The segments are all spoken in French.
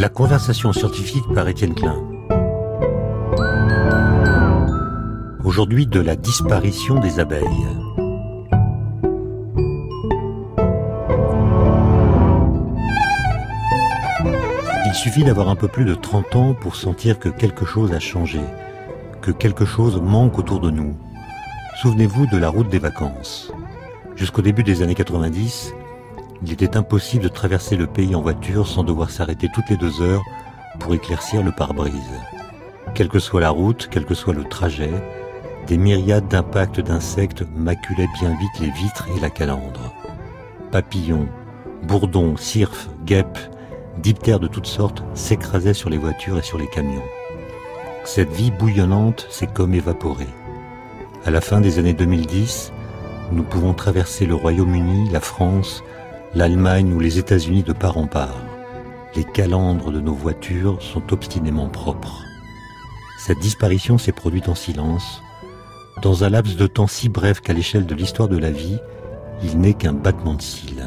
La conversation scientifique par Étienne Klein. Aujourd'hui, de la disparition des abeilles. Il suffit d'avoir un peu plus de 30 ans pour sentir que quelque chose a changé, que quelque chose manque autour de nous. Souvenez-vous de la route des vacances. Jusqu'au début des années 90, il était impossible de traverser le pays en voiture sans devoir s'arrêter toutes les 2 heures pour éclaircir le pare-brise. Quelle que soit la route, quel que soit le trajet, des myriades d'impacts d'insectes maculaient bien vite les vitres et la calandre. Papillons, bourdons, cirfes, guêpes, diptères de toutes sortes s'écrasaient sur les voitures et sur les camions. Cette vie bouillonnante s'est comme évaporée. À la fin des années 2010, nous pouvons traverser le Royaume-Uni, la France, l'Allemagne ou les États-Unis de part en part. Les calandres de nos voitures sont obstinément propres. Cette disparition s'est produite en silence, dans un laps de temps si bref qu'à l'échelle de l'histoire de la vie, il n'est qu'un battement de cils.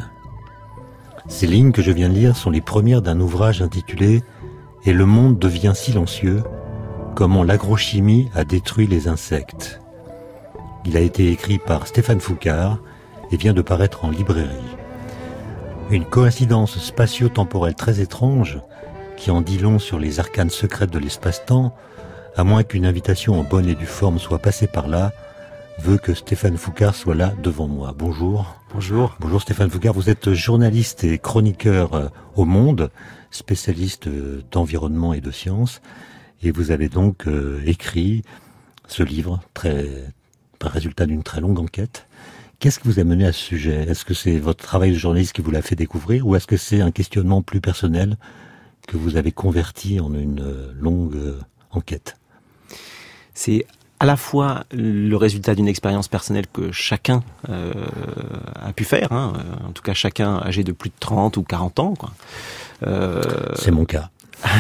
Ces lignes que je viens de lire sont les premières d'un ouvrage intitulé « Et le monde devient silencieux, comment l'agrochimie a détruit les insectes ». Il a été écrit par Stéphane Foucard et vient de paraître en librairie. Une coïncidence spatio-temporelle très étrange qui en dit long sur les arcanes secrètes de l'espace-temps, à moins qu'une invitation en bonne et due forme soit passée par là, veut que Stéphane Foucard soit là devant moi. Bonjour. Bonjour. Bonjour Stéphane Foucard, vous êtes journaliste et chroniqueur au Monde, spécialiste d'environnement et de sciences, et vous avez donc écrit ce livre, par résultat d'une très longue enquête. Qu'est-ce qui vous a mené à ce sujet? Est-ce que c'est votre travail de journaliste qui vous l'a fait découvrir, ou est-ce que c'est un questionnement plus personnel que vous avez converti en une longue enquête? C'est à la fois le résultat d'une expérience personnelle que chacun a pu faire, en tout cas chacun âgé de plus de 30 ou 40 ans. Quoi. C'est mon cas.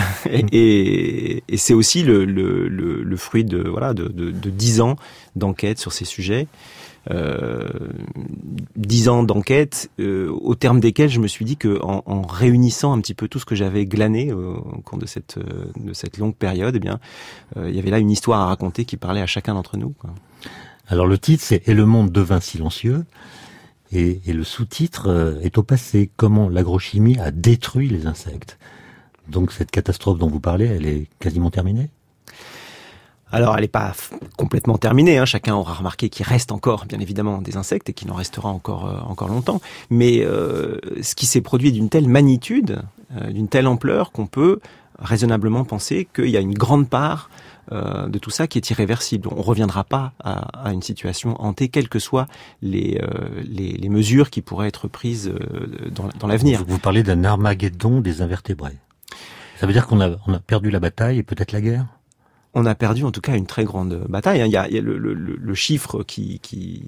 et c'est aussi le fruit de 10 ans d'enquête sur ces sujets. 10 ans d'enquête, au terme desquels je me suis dit que en réunissant un petit peu tout ce que j'avais glané au cours de cette longue période, eh bien, il y avait là une histoire à raconter qui parlait à chacun d'entre nous, quoi. Alors le titre c'est « Et le monde devint silencieux » et le sous-titre est au passé. Comment l'agrochimie a détruit les insectes. Donc cette catastrophe dont vous parlez, elle est quasiment terminée? Alors, elle n'est pas complètement terminée. Chacun aura remarqué qu'il reste encore, bien évidemment, des insectes et qu'il en restera encore longtemps. Mais ce qui s'est produit d'une telle magnitude, d'une telle ampleur, qu'on peut raisonnablement penser qu'il y a une grande part de tout ça qui est irréversible. On ne reviendra pas à une situation hantée, quelles que soient les mesures qui pourraient être prises dans l'avenir. Vous parlez d'un Armageddon des invertébrés. Ça veut dire qu'on a perdu la bataille et peut-être la guerre? On a perdu en tout cas une très grande bataille. Il y a le chiffre qui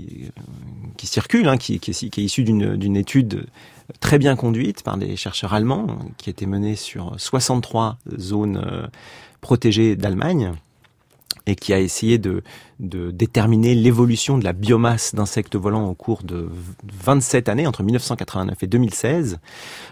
circule, qui est issu d'une étude très bien conduite par des chercheurs allemands, qui a été menée sur 63 zones protégées d'Allemagne, et qui a essayé de déterminer l'évolution de la biomasse d'insectes volants au cours de 27 années, entre 1989 et 2016,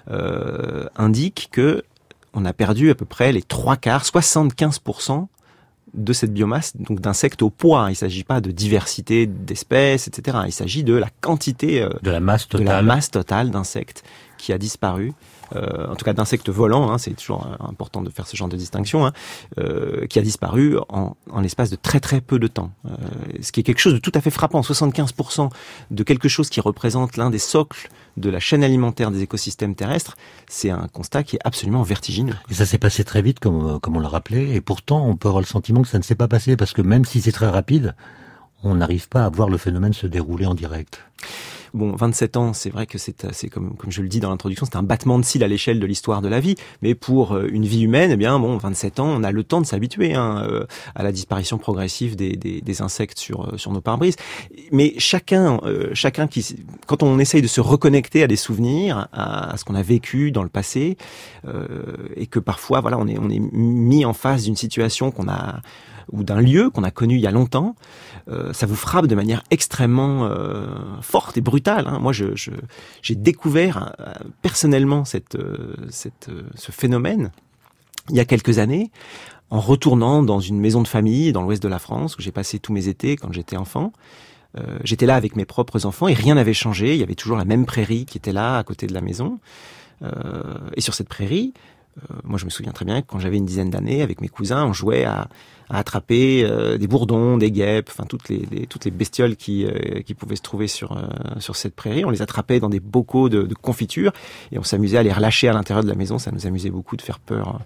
indique que on a perdu à peu près les 3/4, 75% de cette biomasse, donc d'insectes au poids. Il ne s'agit pas de diversité d'espèces, etc. Il s'agit de la quantité, de la masse totale d'insectes qui a disparu. En tout cas d'insectes volants, c'est toujours important de faire ce genre de distinction, qui a disparu en l'espace de très très peu de temps. Ce qui est quelque chose de tout à fait frappant. 75% de quelque chose qui représente l'un des socles de la chaîne alimentaire des écosystèmes terrestres, c'est un constat qui est absolument vertigineux. Et ça s'est passé très vite, comme on l'a rappelé, et pourtant on peut avoir le sentiment que ça ne s'est pas passé, parce que même si c'est très rapide, on n'arrive pas à voir le phénomène se dérouler en direct. Bon, 27 ans, c'est vrai que c'est comme je le dis dans l'introduction, c'est un battement de cils à l'échelle de l'histoire de la vie. Mais pour une vie humaine, 27 ans, on a le temps de s'habituer à la disparition progressive des insectes sur nos pare-brises. Mais chacun quand on essaye de se reconnecter à des souvenirs, à ce qu'on a vécu dans le passé, et que parfois, on est mis en face d'une situation ou d'un lieu qu'on a connu il y a longtemps, ça vous frappe de manière extrêmement forte et brutale. Moi, j'ai découvert personnellement ce phénomène il y a quelques années, en retournant dans une maison de famille dans l'ouest de la France, où j'ai passé tous mes étés quand j'étais enfant. J'étais là avec mes propres enfants et rien n'avait changé. Il y avait toujours la même prairie qui était là, à côté de la maison. Et sur cette prairie, moi je me souviens très bien que quand j'avais une dizaine d'années, avec mes cousins, on jouait à attraper des bourdons, des guêpes, enfin toutes les bestioles qui pouvaient se trouver sur cette prairie. On les attrapait dans des bocaux de confiture et on s'amusait à les relâcher à l'intérieur de la maison. Ça nous amusait beaucoup de faire peur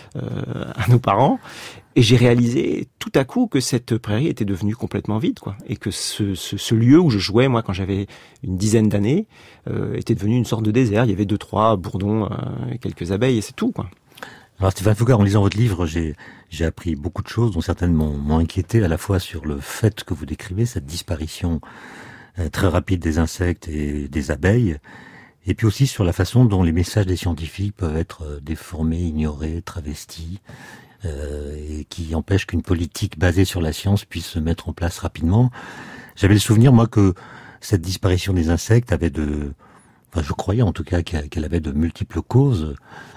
à nos parents. Et j'ai réalisé tout à coup que cette prairie était devenue complètement vide, quoi, et que ce lieu où je jouais moi quand j'avais une dizaine d'années était devenu une sorte de désert. Il y avait 2-3 bourdons et quelques abeilles et c'est tout, quoi. Alors Stéphane Foucart, en lisant votre livre, j'ai appris beaucoup de choses dont certaines m'ont inquiété, à la fois sur le fait que vous décrivez, cette disparition très rapide des insectes et des abeilles, et puis aussi sur la façon dont les messages des scientifiques peuvent être déformés, ignorés, travestis, et qui empêchent qu'une politique basée sur la science puisse se mettre en place rapidement. J'avais le souvenir, moi, que cette disparition des insectes avait je croyais en tout cas qu'elle avait de multiples causes,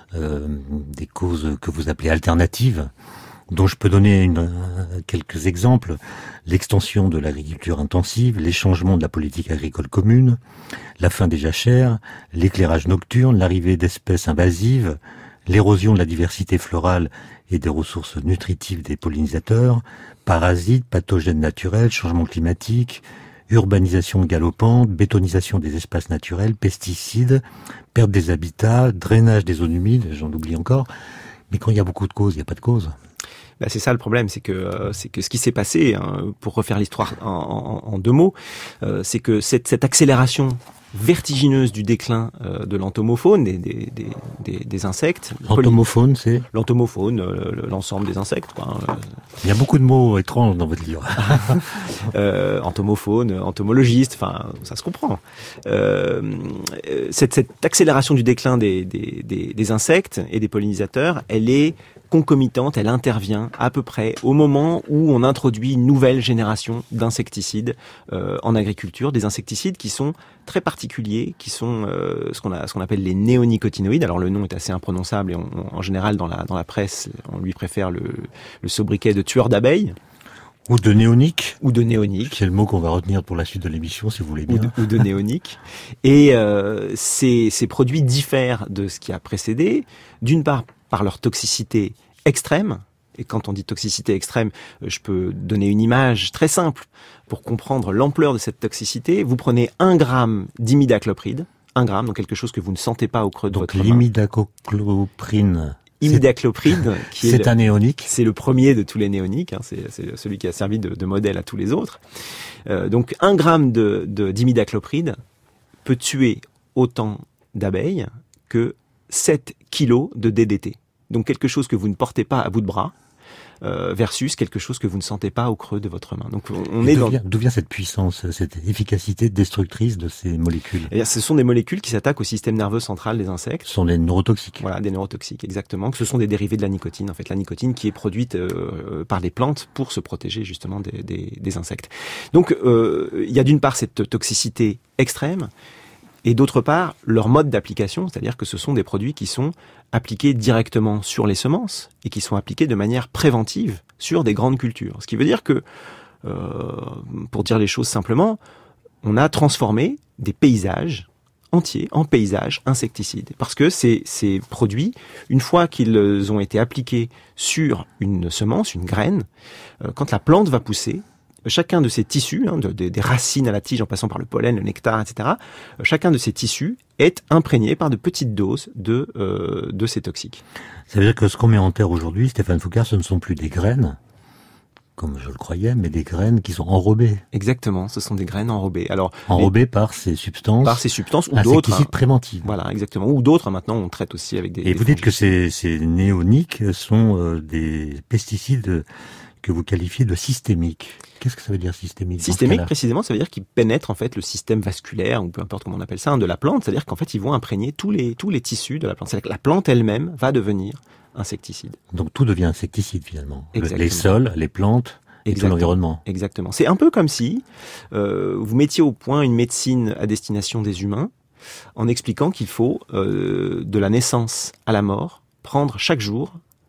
des causes que vous appelez alternatives, dont je peux donner quelques exemples. L'extension de l'agriculture intensive, les changements de la politique agricole commune, la fin des jachères, l'éclairage nocturne, l'arrivée d'espèces invasives, l'érosion de la diversité florale et des ressources nutritives des pollinisateurs, parasites, pathogènes naturels, changement climatique, urbanisation galopante, bétonisation des espaces naturels, pesticides, perte des habitats, drainage des zones humides, j'en oublie encore. Mais quand il y a beaucoup de causes, il n'y a pas de cause. C'est ça le problème, c'est que ce qui s'est passé, hein, pour refaire l'histoire en 2 mots, c'est que cette accélération vertigineuse du déclin de l'entomofaune, des insectes. L'entomofaune, c'est l'entomofaune, l'ensemble des insectes, quoi. Il y a beaucoup de mots étranges dans votre livre. Entomofaune, entomologiste, enfin, ça se comprend. Cette accélération du déclin des insectes et des pollinisateurs, elle est concomitante, elle intervient à peu près au moment où on introduit une nouvelle génération d'insecticides en agriculture, des insecticides qui sont très particuliers, qui sont ce qu'on appelle les néonicotinoïdes. Alors le nom est assez imprononçable et en général dans la presse, on lui préfère le sobriquet de tueur d'abeilles. Ou de néonique. Ou de néonique. C'est le mot qu'on va retenir pour la suite de l'émission, si vous voulez bien. Ou de néonique. Et ces produits diffèrent de ce qui a précédé, d'une part par leur toxicité extrême. Et quand on dit toxicité extrême, je peux donner une image très simple pour comprendre l'ampleur de cette toxicité. Vous prenez 1 gramme d'imidaclopride, 1 gramme, donc quelque chose que vous ne sentez pas au creux de votre main. Donc l'imidaclopride, qui c'est un néonique. C'est le premier de tous les néoniques, hein, c'est celui qui a servi de modèle à tous les autres. Donc 1 gramme d'imidaclopride peut tuer autant d'abeilles que 7 kilos de DDT. Donc quelque chose que vous ne portez pas à bout de bras versus quelque chose que vous ne sentez pas au creux de votre main. Donc d'où vient cette puissance, cette efficacité destructrice de ces molécules? Ce sont des molécules qui s'attaquent au système nerveux central des insectes. Ce sont des neurotoxiques. Voilà, des neurotoxiques, exactement. Que ce sont des dérivés de la nicotine. En fait, la nicotine qui est produite par les plantes pour se protéger justement des insectes. Donc il y a d'une part cette toxicité extrême. Et d'autre part, leur mode d'application, c'est-à-dire que ce sont des produits qui sont appliqués directement sur les semences et qui sont appliqués de manière préventive sur des grandes cultures. Ce qui veut dire que, pour dire les choses simplement, on a transformé des paysages entiers en paysages insecticides. Parce que ces produits, une fois qu'ils ont été appliqués sur une semence, une graine, quand la plante va pousser, chacun de ces tissus, des racines à la tige en passant par le pollen, le nectar, etc., chacun de ces tissus est imprégné par de petites doses de ces toxiques. Ça veut dire que ce qu'on met en terre aujourd'hui, Stéphane Foucart, ce ne sont plus des graines, comme je le croyais, mais des graines qui sont enrobées. Exactement, ce sont des graines enrobées. Alors enrobées par ces substances. Par ces substances ou d'autres. Insecticides préventifs. Voilà, exactement. Ou d'autres, maintenant, on traite aussi avec des. Et vous dites que ces néoniques sont des pesticides que vous qualifiez de systémiques. Qu'est-ce que ça veut dire systémique? Systémique, précisément, ça veut dire qu'ils pénètrent en fait le système vasculaire, ou peu importe comment on appelle ça, de la plante. C'est-à-dire qu'en fait, ils vont imprégner tous les tissus de la plante. C'est-à-dire que la plante elle-même va devenir insecticide. Donc tout devient insecticide finalement. Exactement. Les sols, les plantes, et tout l'environnement. Exactement. C'est un peu comme si vous mettiez au point une médecine à destination des humains, en expliquant qu'il faut, de la naissance à la mort, prendre chaque jour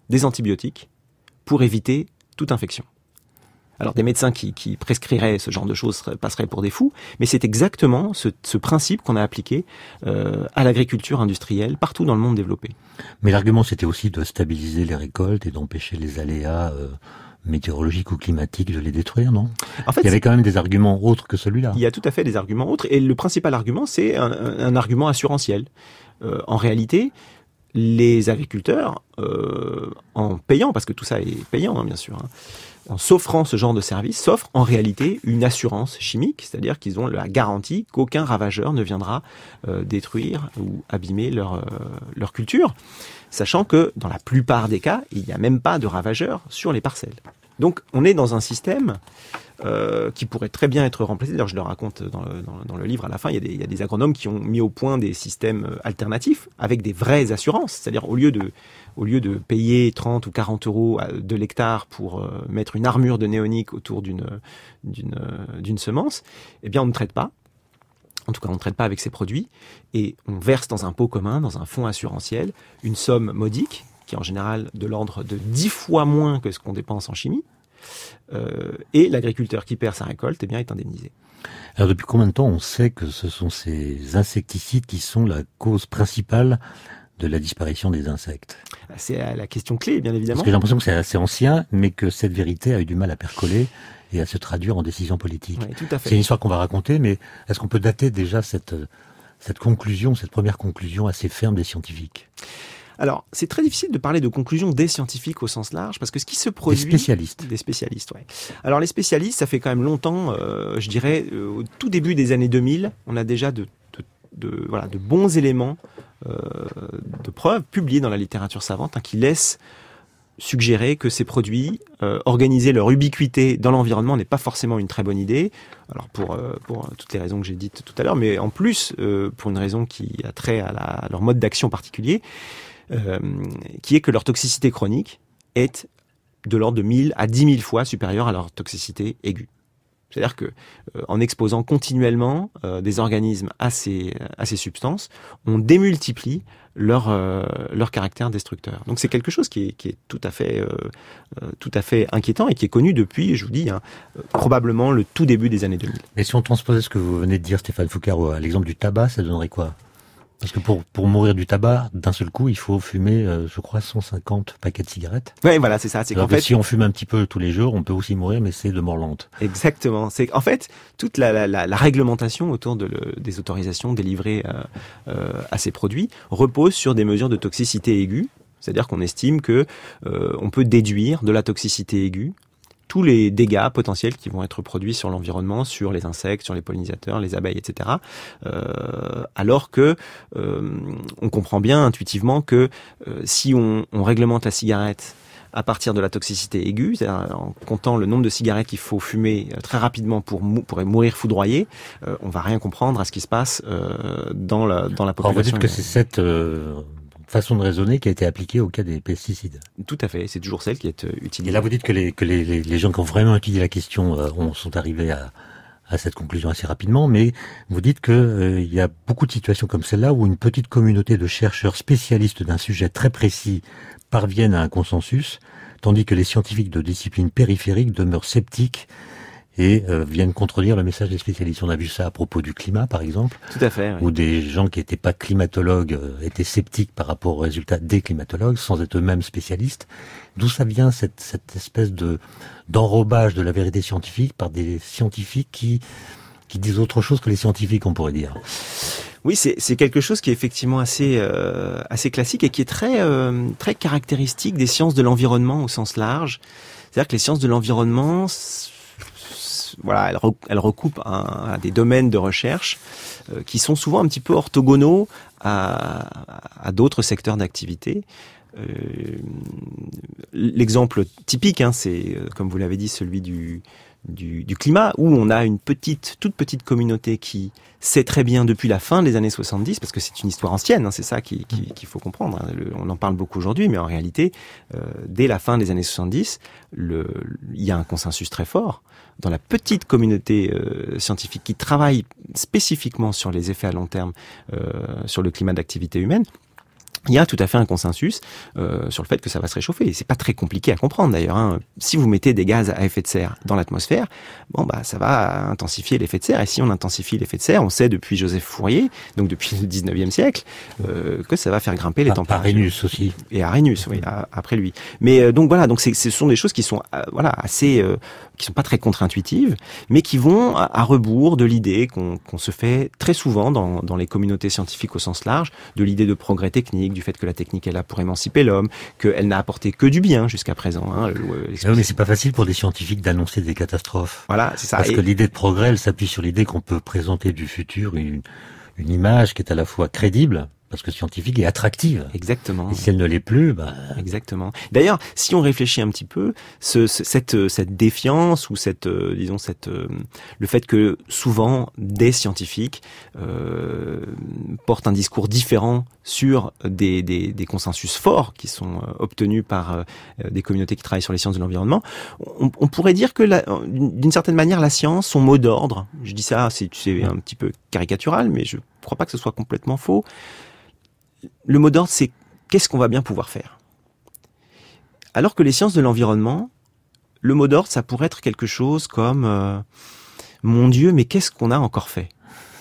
des antibiotiques pour éviter toute infection. Alors des médecins qui prescriraient ce genre de choses passeraient pour des fous, mais c'est exactement ce principe qu'on a appliqué à l'agriculture industrielle partout dans le monde développé. Mais l'argument, c'était aussi de stabiliser les récoltes et d'empêcher les aléas météorologiques ou climatiques de les détruire, non ? En fait, il y avait quand même des arguments autres que celui-là. Il y a tout à fait des arguments autres, et le principal argument, c'est un argument assurantiel. En réalité, les agriculteurs, en payant, parce que tout ça est payant, hein, bien sûr, hein, en s'offrant ce genre de service, s'offrent en réalité une assurance chimique, c'est-à-dire qu'ils ont la garantie qu'aucun ravageur ne viendra détruire ou abîmer leur culture, sachant que dans la plupart des cas, il n'y a même pas de ravageurs sur les parcelles. Donc on est dans un système qui pourrait très bien être remplacé. D'ailleurs, je le raconte dans le livre à la fin, il y a des agronomes qui ont mis au point des systèmes alternatifs avec des vraies assurances. C'est-à-dire au lieu de payer 30 ou 40 euros de l'hectare pour mettre une armure de néonique autour d'une semence, eh bien on ne traite pas. En tout cas, on ne traite pas avec ces produits et on verse dans un pot commun, dans un fonds assurantiel, une somme modique qui est en général de l'ordre de 10 fois moins que ce qu'on dépense en chimie. Et l'agriculteur qui perd sa récolte, eh bien, est indemnisé. Alors depuis combien de temps on sait que ce sont ces insecticides qui sont la cause principale de la disparition des insectes ? C'est la question clé, bien évidemment. Parce que j'ai l'impression que c'est assez ancien, mais que cette vérité a eu du mal à percoler et à se traduire en décisions politiques. Oui, tout à fait. C'est une histoire qu'on va raconter, mais est-ce qu'on peut dater déjà cette conclusion, cette première conclusion assez ferme des scientifiques ? Alors, c'est très difficile de parler de conclusion des scientifiques au sens large, parce que ce qui se produit... Des spécialistes, ouais. Alors, les spécialistes, ça fait quand même longtemps, je dirais, au tout début des années 2000, on a déjà de bons éléments de preuves publiés dans la littérature savante qui laissent suggérer que ces produits, organiser leur ubiquité dans l'environnement n'est pas forcément une très bonne idée. Alors pour toutes les raisons que j'ai dites tout à l'heure, mais en plus pour une raison qui a trait à leur mode d'action particulier, qui est que leur toxicité chronique est de l'ordre de 1000 à 10 000 fois supérieure à leur toxicité aiguë. C'est-à-dire que en exposant continuellement des organismes à ces substances, on démultiplie leur caractère destructeur. Donc c'est quelque chose qui est tout à fait inquiétant et qui est connu depuis, je vous dis, probablement le tout début des années 2000. Mais si on transposait ce que vous venez de dire, Stéphane Foucart, à l'exemple du tabac, ça donnerait quoi ? Parce que pour mourir du tabac, d'un seul coup, il faut fumer, je crois, 150 paquets de cigarettes. Oui, voilà, c'est ça. C'est qu'en fait, si on fume un petit peu tous les jours, on peut aussi mourir, mais c'est de mort lente. Exactement. C'est qu'en fait, toute la réglementation autour des autorisations délivrées à ces produits repose sur des mesures de toxicité aiguë. C'est-à-dire qu'on estime que on peut déduire de la toxicité aiguë tous les dégâts potentiels qui vont être produits sur l'environnement, sur les insectes, sur les pollinisateurs, les abeilles, etc. Alors que on comprend bien intuitivement que si on réglemente la cigarette à partir de la toxicité aiguë, c'est-à-dire en comptant le nombre de cigarettes qu'il faut fumer très rapidement pour mourir foudroyé, on va rien comprendre à ce qui se passe dans la population. Alors vous dites que c'est cette façon de raisonner qui a été appliquée au cas des pesticides. Tout à fait, c'est toujours celle qui est utilisée. Et là, vous dites que les gens qui ont vraiment étudié la question sont arrivés à cette conclusion assez rapidement, mais vous dites que il y a beaucoup de situations comme celle-là où une petite communauté de chercheurs spécialistes d'un sujet très précis parviennent à un consensus, tandis que les scientifiques de disciplines périphériques demeurent sceptiques et viennent contredire le message des spécialistes. On a vu ça à propos du climat, par exemple. Tout à fait. Oui. Où des gens qui n'étaient pas climatologues étaient sceptiques par rapport aux résultats des climatologues, sans être eux-mêmes spécialistes. D'où ça vient cette espèce d'enrobage de la vérité scientifique par des scientifiques qui disent autre chose que les scientifiques, on pourrait dire. Oui, c'est quelque chose qui est effectivement assez classique et qui est très caractéristique des sciences de l'environnement au sens large. C'est-à-dire que les sciences de l'environnement, voilà, elles recoupent des domaines de recherche qui sont souvent un petit peu orthogonaux à d'autres secteurs d'activité. L'exemple typique, c'est, comme vous l'avez dit, celui du climat, où on a toute petite communauté qui sait très bien depuis la fin des années 70, parce que c'est une histoire ancienne, c'est ça qu'il faut comprendre. On en parle beaucoup aujourd'hui, mais en réalité, dès la fin des années 70, il y a un consensus très fort dans la petite communauté scientifique qui travaille spécifiquement sur les effets à long terme sur le climat d'activité humaine, il y a tout à fait un consensus sur le fait que ça va se réchauffer. Et c'est pas très compliqué à comprendre d'ailleurs. Hein. Si vous mettez des gaz à effet de serre dans l'atmosphère, ça va intensifier l'effet de serre. Et si on intensifie l'effet de serre, on sait depuis Joseph Fourier, donc depuis le 19e siècle, que ça va faire grimper les températures. Arrhenius aussi. Et Arrhenius, oui, après lui. Mais donc voilà, donc ce sont des choses qui sont assez, qui sont pas très contre-intuitives, mais qui vont à rebours de l'idée qu'on se fait très souvent dans les communautés scientifiques au sens large, de l'idée de progrès technique, du fait que la technique est là pour émanciper l'homme, qu'elle n'a apporté que du bien jusqu'à présent. Hein, mais c'est pas facile pour des scientifiques d'annoncer des catastrophes. Voilà, c'est ça. Parce que l'idée de progrès, elle s'appuie sur l'idée qu'on peut présenter du futur une image qui est à la fois crédible, parce que scientifique et attractive. Exactement. Et si elle ne l'est plus, Exactement. D'ailleurs, si on réfléchit un petit peu, cette défiance ou le fait que souvent des scientifiques portent un discours différent sur des consensus forts qui sont obtenus par des communautés qui travaillent sur les sciences de l'environnement, on pourrait dire que d'une certaine manière la science, son mot d'ordre, je dis ça, c'est un petit peu caricatural, mais je crois pas que ce soit complètement faux. Le mot d'ordre, c'est qu'est-ce qu'on va bien pouvoir faire. Alors que les sciences de l'environnement, le mot d'ordre, ça pourrait être quelque chose comme mon Dieu, mais qu'est-ce qu'on a encore fait.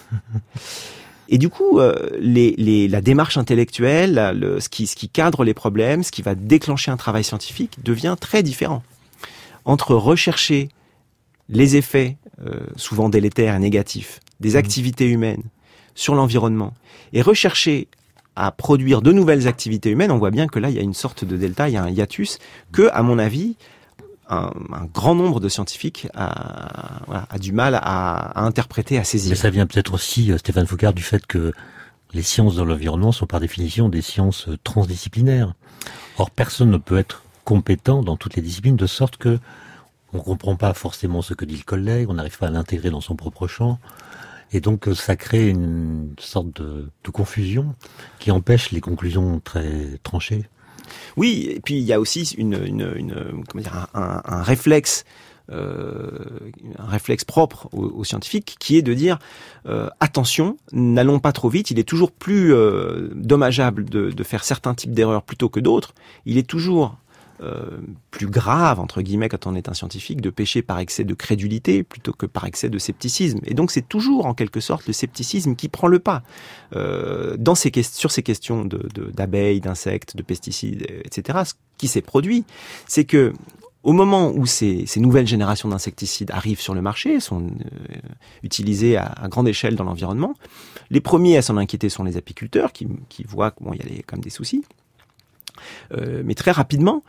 Et du coup, la démarche intellectuelle, ce qui cadre les problèmes, ce qui va déclencher un travail scientifique, devient très différent. Entre rechercher les effets, souvent délétères et négatifs, des activités humaines sur l'environnement, et rechercher à produire de nouvelles activités humaines, on voit bien que là, il y a une sorte de delta, il y a un hiatus que, à mon avis, un grand nombre de scientifiques a du mal à interpréter, à saisir. Mais ça vient peut-être aussi, Stéphane Foucart, du fait que les sciences de l'environnement sont par définition des sciences transdisciplinaires. Or, personne ne peut être compétent dans toutes les disciplines, de sorte que on comprend pas forcément ce que dit le collègue, on n'arrive pas à l'intégrer dans son propre champ. Et donc, ça crée une sorte de confusion qui empêche les conclusions très tranchées. Oui, et puis il y a aussi un réflexe propre aux scientifiques qui est de dire attention, n'allons pas trop vite. Il est toujours plus dommageable de faire certains types d'erreurs plutôt que d'autres. Il est toujours plus grave, entre guillemets, quand on est un scientifique, de pécher par excès de crédulité plutôt que par excès de scepticisme. Et donc c'est toujours, en quelque sorte, le scepticisme qui prend le pas. Sur ces questions d'abeilles, d'insectes, de pesticides, etc., ce qui s'est produit, c'est que au moment où ces nouvelles générations d'insecticides arrivent sur le marché, sont utilisés à grande échelle dans l'environnement, les premiers à s'en inquiéter sont les apiculteurs qui voient qu'il y a quand même des soucis. Mais très rapidement,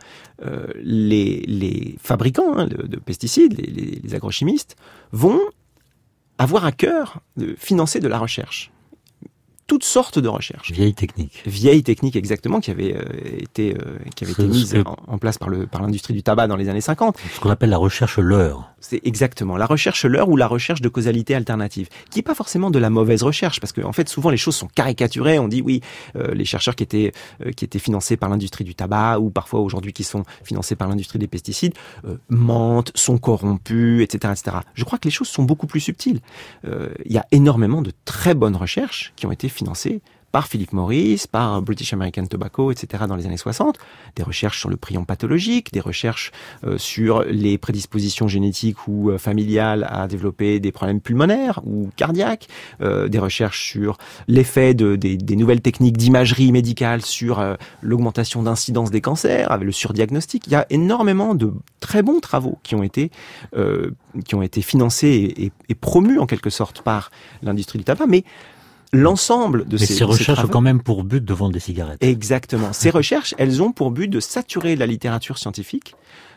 les fabricants de pesticides, les agrochimistes, vont avoir à cœur de financer de la recherche. Toutes sortes de recherches. Vieille technique. Vieille technique, exactement, qui avait été mise en place par l'industrie du tabac dans les années 50. Ce qu'on appelle la recherche leurre. C'est exactement la recherche leurre ou la recherche de causalité alternative, qui n'est pas forcément de la mauvaise recherche, parce que en fait souvent les choses sont caricaturées. On dit oui, les chercheurs qui étaient financés par l'industrie du tabac ou parfois aujourd'hui qui sont financés par l'industrie des pesticides mentent, sont corrompus, etc., etc. Je crois que les choses sont beaucoup plus subtiles. Il y a énormément de très bonnes recherches qui ont été financées par Philip Morris, par British American Tobacco, etc. dans les années 60, des recherches sur le prion pathologique, des recherches sur les prédispositions génétiques ou familiales à développer des problèmes pulmonaires ou cardiaques, des recherches sur l'effet des nouvelles techniques d'imagerie médicale sur l'augmentation d'incidence des cancers, avec le surdiagnostic. Il y a énormément de très bons travaux qui ont été financés et promus en quelque sorte par l'industrie du tabac, mais l'ensemble de ces recherches ont quand même pour but de vendre des cigarettes. Exactement. Ces recherches, elles ont pour but de saturer la littérature scientifique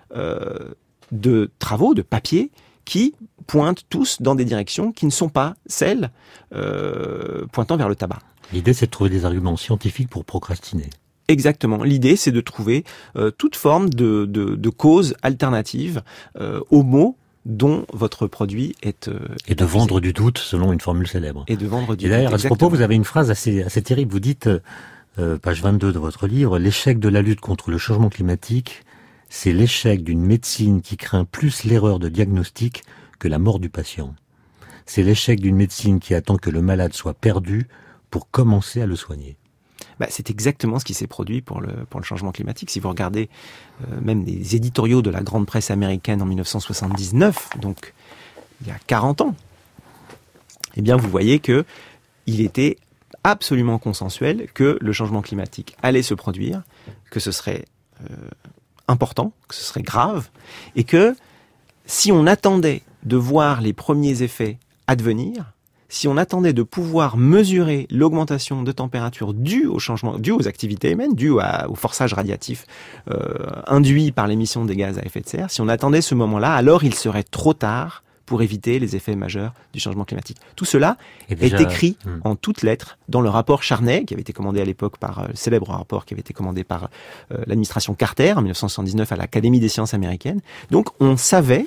de travaux, de papiers, qui pointent tous dans des directions qui ne sont pas celles pointant vers le tabac. L'idée, c'est de trouver des arguments scientifiques pour procrastiner. Exactement. L'idée, c'est de trouver toute forme de cause alternative aux mots dont votre produit est... et de vendre du doute, selon une formule célèbre. Et de vendre du doute. Et d'ailleurs, à ce propos, vous avez une phrase assez terrible. Vous dites, page 22 de votre livre, « L'échec de la lutte contre le changement climatique, c'est l'échec d'une médecine qui craint plus l'erreur de diagnostic que la mort du patient. C'est l'échec d'une médecine qui attend que le malade soit perdu pour commencer à le soigner. » C'est exactement ce qui s'est produit pour le changement climatique. Si vous regardez même les éditoriaux de la grande presse américaine en 1979, donc il y a 40 ans, eh bien vous voyez que il était absolument consensuel que le changement climatique allait se produire, que ce serait important, que ce serait grave, et que si on attendait de voir les premiers effets advenir, si on attendait de pouvoir mesurer l'augmentation de température due au changement, due aux activités humaines, due au forçage radiatif induit par l'émission des gaz à effet de serre, si on attendait ce moment-là, alors il serait trop tard pour éviter les effets majeurs du changement climatique. Tout cela est écrit en toutes lettres dans le rapport Charney, qui avait été commandé à l'époque par le célèbre rapport qui avait été commandé par l'administration Carter en 1979 à l'Académie des sciences américaines. Donc on savait,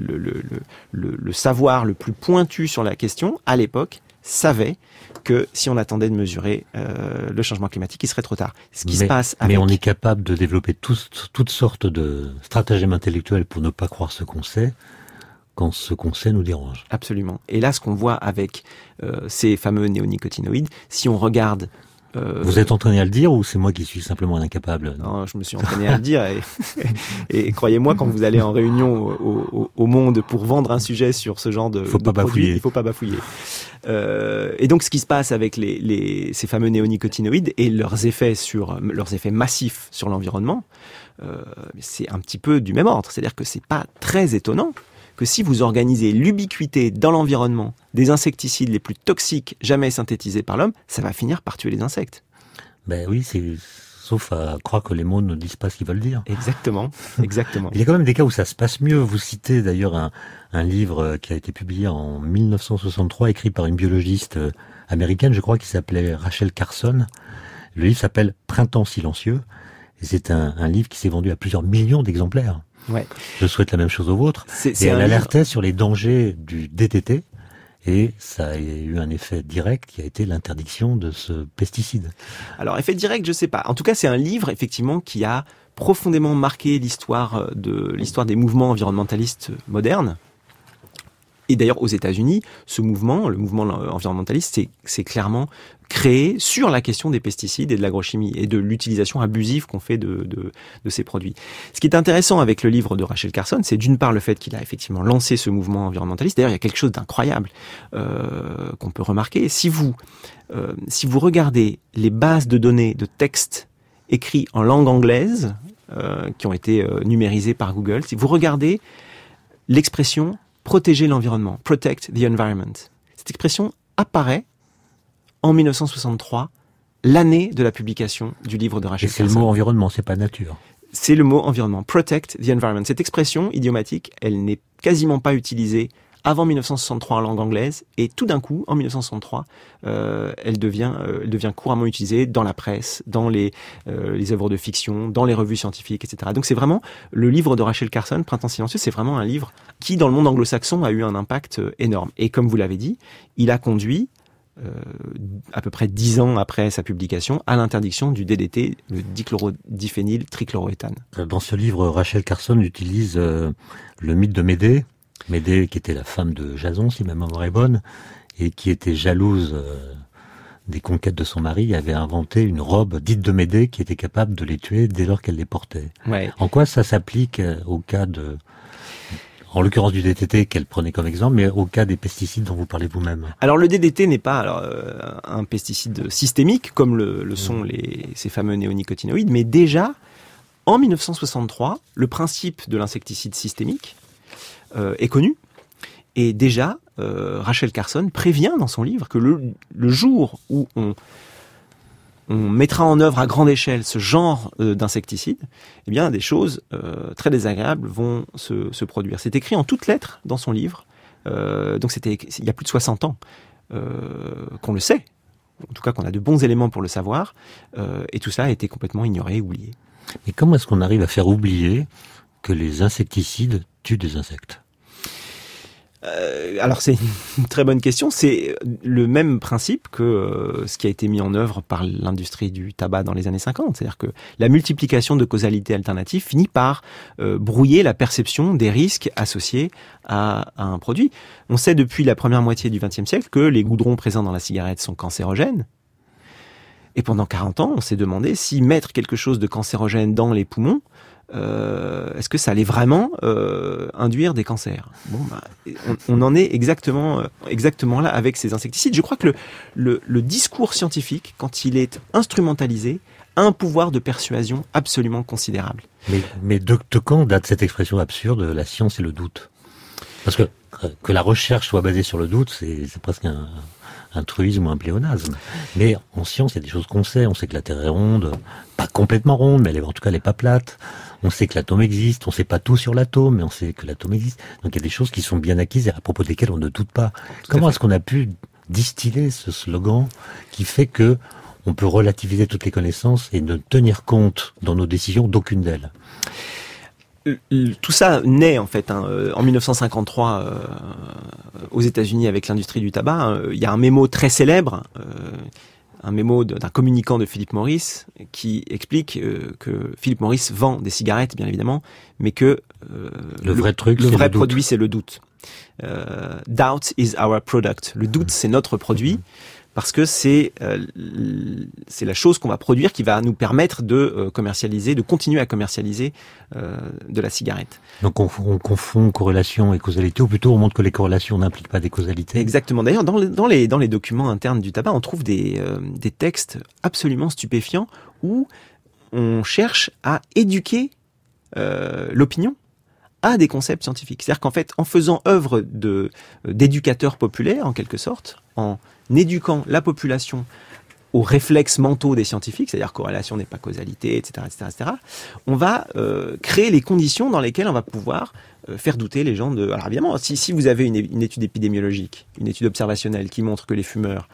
le savoir le plus pointu sur la question, à l'époque, savait que si on attendait de mesurer le changement climatique, il serait trop tard. Mais on est capable de développer toutes sortes de stratagèmes intellectuels pour ne pas croire ce qu'on sait, quand ce qu'on sait nous dérange. Absolument. Et là, ce qu'on voit avec ces fameux néonicotinoïdes, si on regarde... Vous êtes entraîné à le dire ou c'est moi qui suis simplement incapable? Non, je me suis entraîné à le dire et croyez-moi, quand vous allez en réunion au Monde pour vendre un sujet sur ce genre de produit, il faut pas bafouiller. Et donc, ce qui se passe avec ces fameux néonicotinoïdes et leurs effets massifs sur l'environnement, c'est un petit peu du même ordre. C'est-à-dire que c'est pas très étonnant que si vous organisez l'ubiquité dans l'environnement des insecticides les plus toxiques jamais synthétisés par l'homme, ça va finir par tuer les insectes. Oui, sauf à croire que les mots ne disent pas ce qu'ils veulent dire. Exactement. Il y a quand même des cas où ça se passe mieux. Vous citez d'ailleurs un livre qui a été publié en 1963, écrit par une biologiste américaine, je crois, qui s'appelait Rachel Carson. Le livre s'appelle Printemps silencieux, et c'est un livre qui s'est vendu à plusieurs millions d'exemplaires. Ouais. Je souhaite la même chose aux vôtres. Elle alertait sur les dangers du DDT et ça a eu un effet direct qui a été l'interdiction de ce pesticide. Alors, effet direct, je sais pas. En tout cas, c'est un livre, effectivement, qui a profondément marqué l'histoire des mouvements environnementalistes modernes. Et d'ailleurs, aux États-Unis, le mouvement environnementaliste, c'est clairement créé sur la question des pesticides et de l'agrochimie et de l'utilisation abusive qu'on fait de ces produits. Ce qui est intéressant avec le livre de Rachel Carson, c'est d'une part le fait qu'il a effectivement lancé ce mouvement environnementaliste. D'ailleurs, il y a quelque chose d'incroyable qu'on peut remarquer. Si vous regardez les bases de données de textes écrits en langue anglaise qui ont été numérisés par Google, si vous regardez l'expression protéger l'environnement, protect the environment. Cette expression apparaît en 1963, l'année de la publication du livre de Rachel Carson. Et c'est le mot environnement, c'est pas nature. C'est le mot environnement, protect the environment. Cette expression idiomatique, elle n'est quasiment pas utilisée avant 1963 en langue anglaise, et tout d'un coup, en 1963, elle devient couramment utilisée dans la presse, dans les œuvres de fiction, dans les revues scientifiques, etc. Donc c'est vraiment le livre de Rachel Carson, Printemps silencieux, c'est vraiment un livre qui, dans le monde anglo-saxon, a eu un impact énorme. Et comme vous l'avez dit, il a conduit à peu près 10 ans après sa publication, à l'interdiction du DDT, le dichlorodiphényl trichloroéthane. Dans ce livre, Rachel Carson utilise le mythe de Médée, qui était la femme de Jason, si ma mémoire est bonne, et qui était jalouse des conquêtes de son mari, avait inventé une robe dite de Médée qui était capable de les tuer dès lors qu'elle les portait. Ouais. En quoi ça s'applique au cas en l'occurrence du DDT qu'elle prenait comme exemple, mais au cas des pesticides dont vous parlez vous-même? Alors le DDT n'est pas un pesticide systémique comme le sont ces fameux néonicotinoïdes, mais déjà en 1963, le principe de l'insecticide systémique est connu, et déjà Rachel Carson prévient dans son livre que le jour où on mettra en œuvre à grande échelle ce genre d'insecticide, eh bien des choses très désagréables vont se produire. C'est écrit en toutes lettres dans son livre, donc c'était il y a plus de 60 ans qu'on le sait, en tout cas qu'on a de bons éléments pour le savoir, et tout ça a été complètement ignoré, oublié. Et comment est-ce qu'on arrive à faire oublier que les insecticides tuent des insectes? Alors c'est une très bonne question. C'est le même principe que ce qui a été mis en œuvre par l'industrie du tabac dans les années 50. C'est-à-dire que la multiplication de causalités alternatives finit par brouiller la perception des risques associés à un produit. On sait depuis la première moitié du XXe siècle que les goudrons présents dans la cigarette sont cancérogènes. Et pendant 40 ans, on s'est demandé si mettre quelque chose de cancérogène dans les poumons, est-ce que ça allait vraiment induire des cancers? Bon, on en est exactement là avec ces insecticides. Je crois que le discours scientifique, quand il est instrumentalisé, a un pouvoir de persuasion absolument considérable. Mais de quand date cette expression absurde, la science et le doute? Parce que la recherche soit basée sur le doute, c'est presque un truisme ou un pléonasme. Mais en science, il y a des choses qu'on sait. On sait que la Terre est ronde, pas complètement ronde, mais en tout cas, elle n'est pas plate. On sait que l'atome existe. On ne sait pas tout sur l'atome, mais on sait que l'atome existe. Donc il y a des choses qui sont bien acquises et à propos desquelles on ne doute pas. Comment est-ce qu'on a pu distiller ce slogan qui fait que on peut relativiser toutes les connaissances et ne tenir compte dans nos décisions d'aucune d'elles? Tout ça naît en fait en 1953 aux États-Unis avec l'industrie du tabac. Il y a un mémo très célèbre, un mémo d'un communicant de Philip Morris qui explique que Philip Morris vend des cigarettes, bien évidemment, mais que le vrai produit, c'est le doute. Doubt is our product. Le doute, c'est notre produit. Parce que c'est la chose qu'on va produire qui va nous permettre de commercialiser, de continuer à commercialiser de la cigarette. Donc on confond corrélation et causalité, ou plutôt on montre que les corrélations n'impliquent pas des causalités. Exactement. D'ailleurs, dans les documents internes du tabac, on trouve des textes absolument stupéfiants où on cherche à éduquer l'opinion à des concepts scientifiques. C'est-à-dire qu'en fait, en faisant œuvre d'éducateur populaire, en quelque sorte, en éduquant la population aux réflexes mentaux des scientifiques, c'est-à-dire corrélation n'est pas causalité, etc., etc., on va créer les conditions dans lesquelles on va pouvoir faire douter les gens de... Alors évidemment, si vous avez une étude épidémiologique, une étude observationnelle qui montre que les fumeurs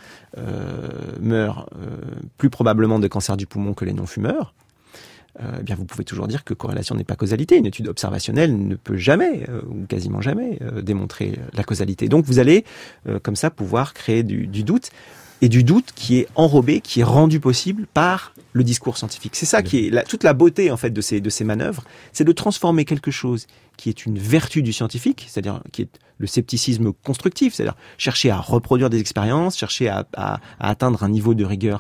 meurent plus probablement de cancer du poumon que les non-fumeurs, eh bien vous pouvez toujours dire que corrélation n'est pas causalité. Une étude observationnelle ne peut jamais, ou quasiment jamais, démontrer la causalité. Donc vous allez, comme ça, pouvoir créer du doute, et du doute qui est enrobé, qui est rendu possible par le discours scientifique. C'est ça qui est toute la beauté en fait de ces manœuvres, c'est de transformer quelque chose qui est une vertu du scientifique, c'est-à-dire qui est le scepticisme constructif, c'est-à-dire chercher à reproduire des expériences, chercher à atteindre un niveau de rigueur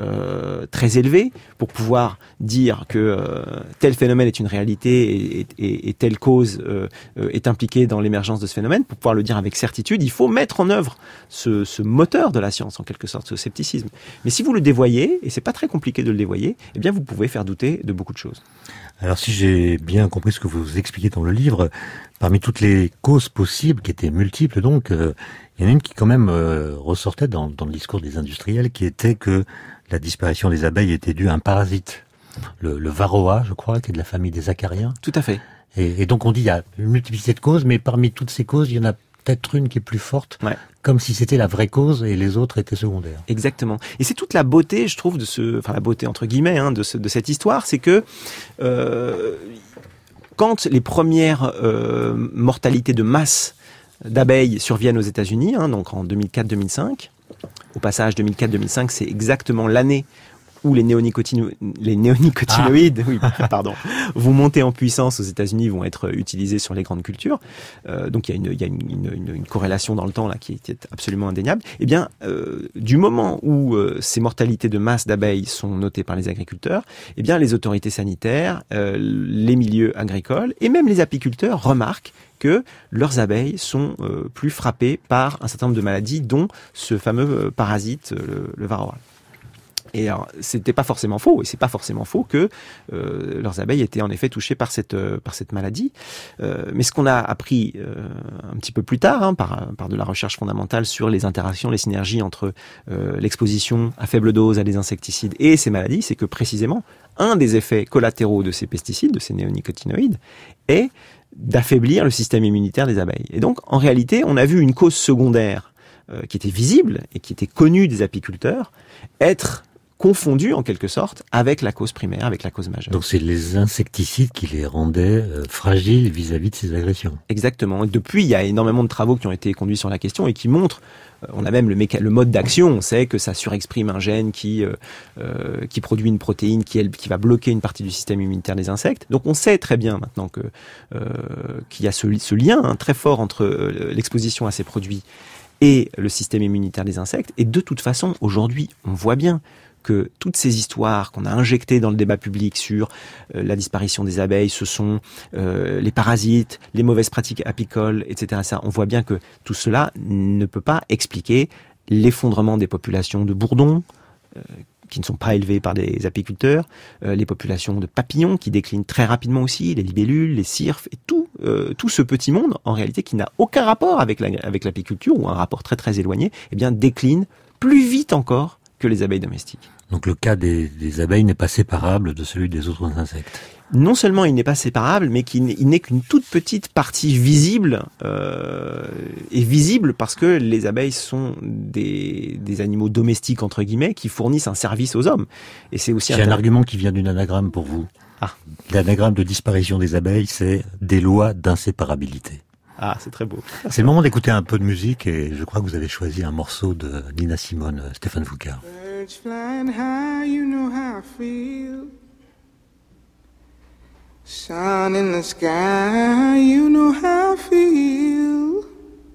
très élevé pour pouvoir dire que tel phénomène est une réalité et telle cause est impliquée dans l'émergence de ce phénomène. Pour pouvoir le dire avec certitude, il faut mettre en œuvre ce moteur de la science, en quelque sorte, ce scepticisme. Mais si vous le dévoyez, et c'est pas très compliqué de le dévoyer, eh bien vous pouvez faire douter de beaucoup de choses. Alors si j'ai bien compris ce que vous expliquez dans le livre, parmi toutes les causes possibles, qui étaient multiples donc, il y en a une qui quand même ressortait dans le discours des industriels, qui était que la disparition des abeilles était due à un parasite, le varroa, je crois, qui est de la famille des acariens. Tout à fait. Et donc on dit il y a une multiplicité de causes, mais parmi toutes ces causes, il y en a peut-être une qui est plus forte, ouais, comme si c'était la vraie cause et les autres étaient secondaires. Exactement. Et c'est toute la beauté, je trouve, la beauté entre guillemets, de cette histoire, c'est que quand les premières mortalités de masse d'abeilles surviennent aux États-Unis, donc en 2004-2005, au passage 2004-2005, c'est exactement l'année où les néonicotinoïdes, vont monter en puissance aux États-Unis, vont être utilisés sur les grandes cultures. Donc il y a une corrélation dans le temps là qui est absolument indéniable. Eh bien, du moment où ces mortalités de masse d'abeilles sont notées par les agriculteurs, eh bien les autorités sanitaires, les milieux agricoles et même les apiculteurs remarquent que leurs abeilles sont plus frappées par un certain nombre de maladies, dont ce fameux parasite, le varroa. Et alors, c'était pas forcément faux, et c'est pas forcément faux que leurs abeilles étaient en effet touchées par cette maladie. Mais ce qu'on a appris un petit peu plus tard, par de la recherche fondamentale sur les interactions, les synergies entre l'exposition à faible dose à des insecticides et ces maladies, c'est que précisément un des effets collatéraux de ces pesticides, de ces néonicotinoïdes, est d'affaiblir le système immunitaire des abeilles. Et donc, en réalité, on a vu une cause secondaire qui était visible et qui était connue des apiculteurs être confondus en quelque sorte avec la cause primaire, avec la cause majeure. Donc c'est les insecticides qui les rendaient fragiles vis-à-vis de ces agressions. Exactement. Et depuis, il y a énormément de travaux qui ont été conduits sur la question et qui montrent, on a même le mode d'action, on sait que ça surexprime un gène qui produit une protéine qui va bloquer une partie du système immunitaire des insectes. Donc on sait très bien maintenant qu'il y a ce lien très fort entre l'exposition à ces produits et le système immunitaire des insectes. Et de toute façon, aujourd'hui, on voit bien que toutes ces histoires qu'on a injectées dans le débat public sur la disparition des abeilles, ce sont les parasites, les mauvaises pratiques apicoles, etc. Ça, on voit bien que tout cela ne peut pas expliquer l'effondrement des populations de bourdons, qui ne sont pas élevés par des apiculteurs, les populations de papillons qui déclinent très rapidement aussi, les libellules, les cirfes, et tout ce petit monde, en réalité, qui n'a aucun rapport avec l'apiculture, ou un rapport très très éloigné, eh bien décline plus vite encore que les abeilles domestiques. Donc le cas des abeilles n'est pas séparable de celui des autres insectes. Non seulement il n'est pas séparable, mais il n'est qu'une toute petite partie visible, et visible parce que les abeilles sont des animaux domestiques, entre guillemets, qui fournissent un service aux hommes. Et c'est aussi J'ai un argument qui vient d'une anagramme pour vous. Ah. L'anagramme de disparition des abeilles, c'est des lois d'inséparabilité. Ah, c'est très beau. C'est le moment d'écouter un peu de musique et je crois que vous avez choisi un morceau de Nina Simone, Stéphane Foucard. Birds flying high, you know how I feel. Sun in the sky, you know how I feel.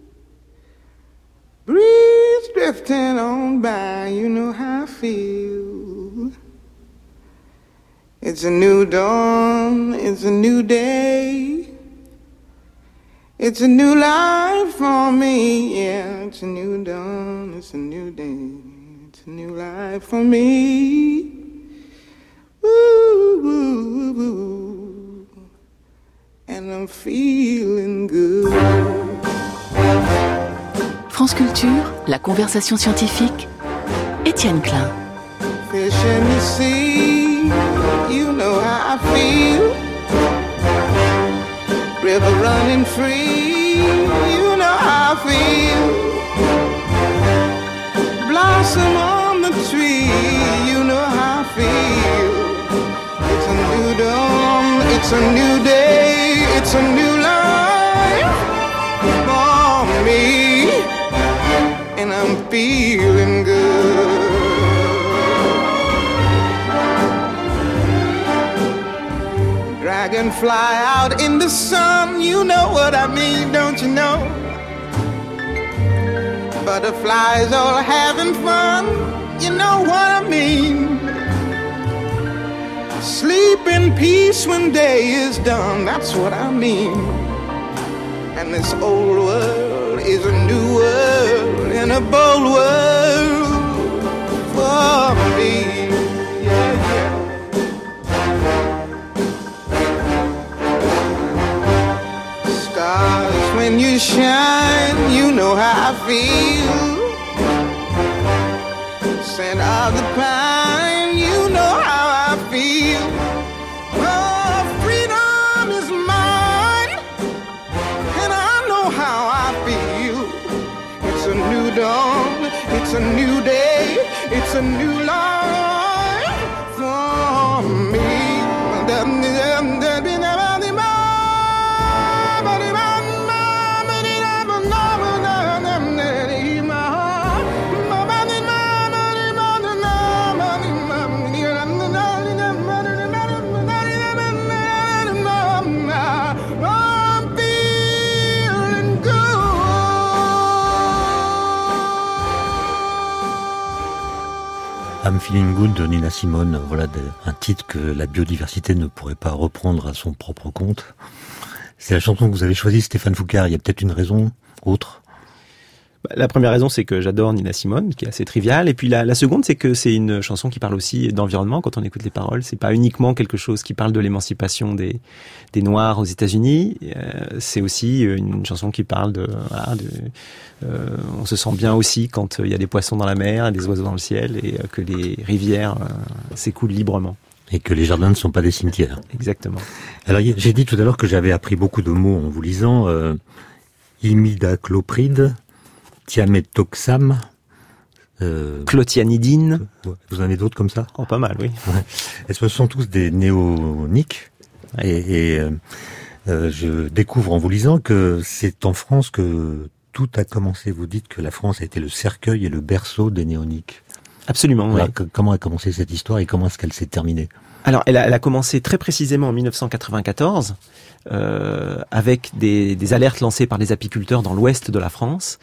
Breeze drifting on by, you know how I feel. It's a new dawn, it's a new day. It's a new life for me, yeah. It's a new dawn, it's a new day. It's a new life for me. Ooh, ooh, ooh. And I'm feeling good. France Culture, la conversation scientifique, Étienne Klein. Fish in the sea, you know how I feel. River running free, you know how I feel. Blossom on the tree, you know how I feel. It's a new dawn, it's a new day, it's a new life for me, and I'm feeling good. Dragonfly out in the sun, you know what I mean, don't you know? Butterflies all having fun, you know what I mean. Sleep in peace when day is done, that's what I mean. And this old world is a new world and a bold world for me. Yeah, yeah. Stars, when you shine, you know how I feel. Scent of the pine, you know how I feel. Oh, freedom is mine, and I know how I feel. It's a new dawn, it's a new day, it's a new life for me. I'm Feeling Good de Nina Simone, voilà un titre que la biodiversité ne pourrait pas reprendre à son propre compte. C'est la chanson que vous avez choisie, Stéphane Foucard. Il y a peut-être une raison autre? La première raison, c'est que j'adore Nina Simone, qui est assez triviale. Et puis la seconde, c'est que c'est une chanson qui parle aussi d'environnement. Quand on écoute les paroles, c'est pas uniquement quelque chose qui parle de l'émancipation des Noirs aux États-Unis. C'est aussi une chanson qui parle on se sent bien aussi quand il y a des poissons dans la mer, des oiseaux dans le ciel, et que les rivières s'écoulent librement. Et que les jardins ne sont pas des cimetières. Exactement. Alors, j'ai dit tout à l'heure que j'avais appris beaucoup de mots en vous lisant. Imidaclopride, thiaméthoxam, clothianidine. Vous en avez d'autres comme ça? Oh, pas mal, oui. Ouais. Est-ce que ce sont tous des néoniques? Et je découvre en vous lisant que c'est en France que tout a commencé. Vous dites que la France a été le cercueil et le berceau des néoniques. Absolument. Voilà, Ouais. comment a commencé cette histoire et comment est-ce qu'elle s'est terminée? Alors, elle a commencé très précisément en 1994, avec des alertes lancées par les apiculteurs dans l'ouest de la France.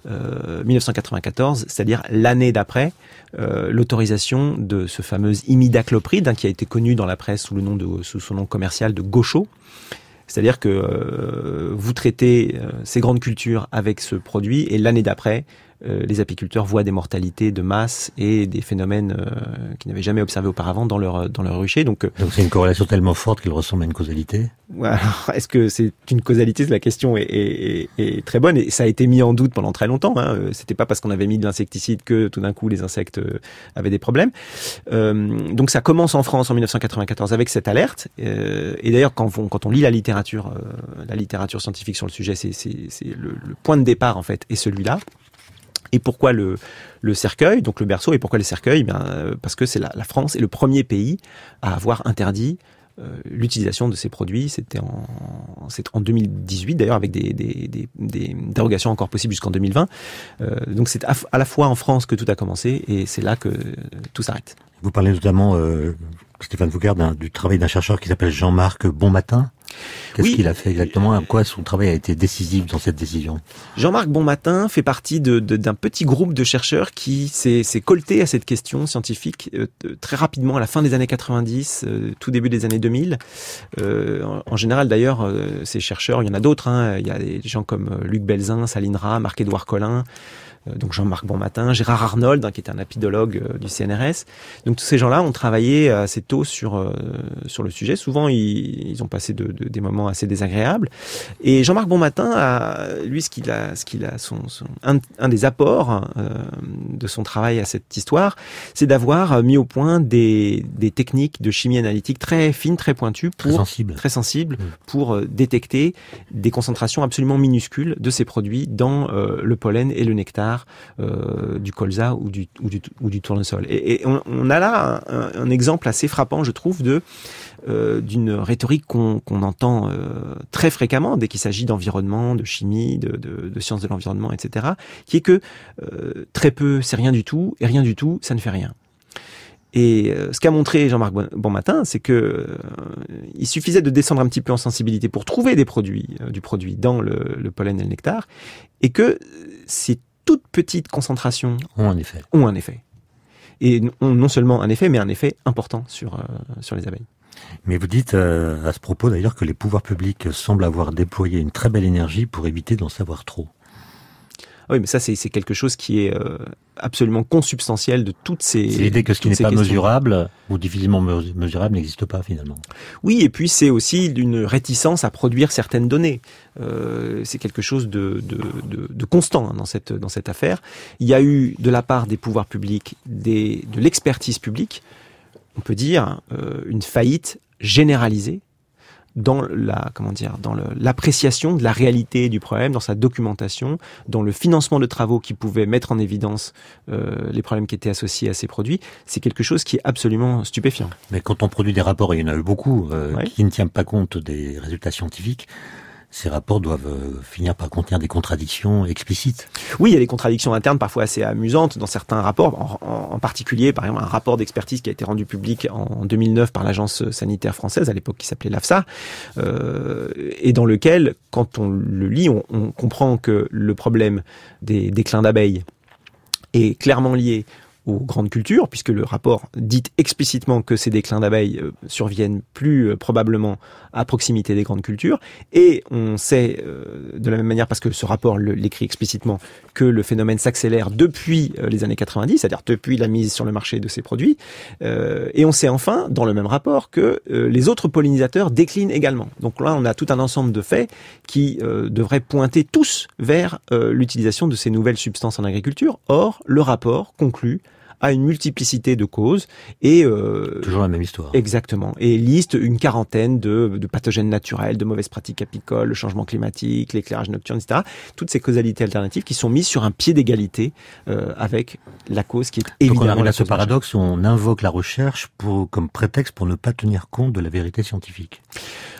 1994, c'est-à-dire l'année d'après l'autorisation de ce fameux imidacloprid, qui a été connu dans la presse sous son nom commercial de Gaucho. C'est-à-dire que vous traitez ces grandes cultures avec ce produit et l'année d'après, les apiculteurs voient des mortalités de masse et des phénomènes qu'ils n'avaient jamais observés auparavant dans leur rucher. Donc c'est une corrélation tellement forte qu'elle ressemble à une causalité. Alors, est-ce que c'est une causalité? La question est très bonne et ça a été mis en doute pendant très longtemps. C'était pas parce qu'on avait mis de l'insecticide que tout d'un coup les insectes avaient des problèmes. Donc ça commence en France en 1994 avec cette alerte. Et d'ailleurs, quand on lit la littérature scientifique sur le sujet, c'est le point de départ en fait est celui-là. Et pourquoi le cercueil, donc le berceau, et pourquoi le cercueil? Parce que c'est la France est le premier pays à avoir interdit l'utilisation de ces produits. C'est en 2018 d'ailleurs, avec des dérogations encore possibles jusqu'en 2020. Donc c'est à la fois en France que tout a commencé et c'est là que tout s'arrête. Vous parlez notamment, Stéphane Foucard, du travail d'un chercheur qui s'appelle Jean-Marc Bonmatin. Qu'est-ce qu'il a fait exactement? En quoi son travail a été décisif dans cette décision? Jean-Marc Bonmatin fait partie d'un petit groupe de chercheurs qui s'est colté à cette question scientifique très rapidement à la fin des années 90, tout début des années 2000. En général d'ailleurs, ces chercheurs, il y en a d'autres. Il y a des gens comme Luc Belzin, Salinra, Marc-Édouard Collin. Donc Jean-Marc Bonmatin, Gérard Arnold, qui est un apidologue du CNRS. Donc tous ces gens-là ont travaillé assez tôt sur le sujet. Souvent, ils ont passé des moments assez désagréables. Et Jean-Marc Bonmatin, lui, un des apports de son travail à cette histoire, c'est d'avoir mis au point des techniques de chimie analytique très fines, très pointues, très sensibles, pour détecter des concentrations absolument minuscules de ces produits dans le pollen et le nectar du colza ou du tournesol. Et on a là un exemple assez frappant, je trouve, d'une rhétorique qu'on entend très fréquemment dès qu'il s'agit d'environnement, de chimie, de sciences de l'environnement, etc., qui est que très peu, c'est rien du tout, et rien du tout, ça ne fait rien. Et ce qu'a montré Jean-Marc Bonmatin, c'est que il suffisait de descendre un petit peu en sensibilité pour trouver du produit dans le pollen et le nectar, et que ces toutes petites concentrations ont un effet. Et non seulement un effet, mais un effet important sur les abeilles. Mais vous dites à ce propos d'ailleurs que les pouvoirs publics semblent avoir déployé une très belle énergie pour éviter d'en savoir trop. Oui, mais ça, c'est quelque chose qui est absolument consubstantiel de toutes ces... C'est l'idée que ce qui n'est pas mesurable ou difficilement mesurable n'existe pas finalement. Oui, et puis c'est aussi une réticence à produire certaines données. C'est quelque chose de constant dans cette affaire. Il y a eu de la part des pouvoirs publics, de l'expertise publique, on peut dire une faillite généralisée dans l'appréciation de la réalité du problème, dans sa documentation, dans le financement de travaux qui pouvaient mettre en évidence les problèmes qui étaient associés à ces produits. C'est quelque chose qui est absolument stupéfiant. Mais quand on produit des rapports, et il y en a eu beaucoup, qui ne tiennent pas compte des résultats scientifiques, ces rapports doivent finir par contenir des contradictions explicites. Oui, il y a des contradictions internes parfois assez amusantes dans certains rapports, en particulier par exemple un rapport d'expertise qui a été rendu public en 2009 par l'agence sanitaire française, à l'époque qui s'appelait l'AFSA, et dans lequel, quand on le lit, on comprend que le problème des déclins d'abeilles est clairement lié aux grandes cultures, puisque le rapport dit explicitement que ces déclins d'abeilles surviennent plus probablement à proximité des grandes cultures, et on sait de la même manière, parce que ce rapport l'écrit explicitement, que le phénomène s'accélère depuis les années 90, c'est-à-dire depuis la mise sur le marché de ces produits, et on sait enfin, dans le même rapport, que les autres pollinisateurs déclinent également. Donc là, on a tout un ensemble de faits qui devraient pointer tous vers l'utilisation de ces nouvelles substances en agriculture. Or, le rapport conclut à une multiplicité de causes et toujours la même histoire. Exactement. Et liste une quarantaine de pathogènes naturels, de mauvaises pratiques apicoles, le changement climatique, l'éclairage nocturne, etc. Toutes ces causalités alternatives qui sont mises sur un pied d'égalité avec la cause qui est évidemment. Donc on arrive à ce paradoxe où on invoque la recherche comme prétexte pour ne pas tenir compte de la vérité scientifique.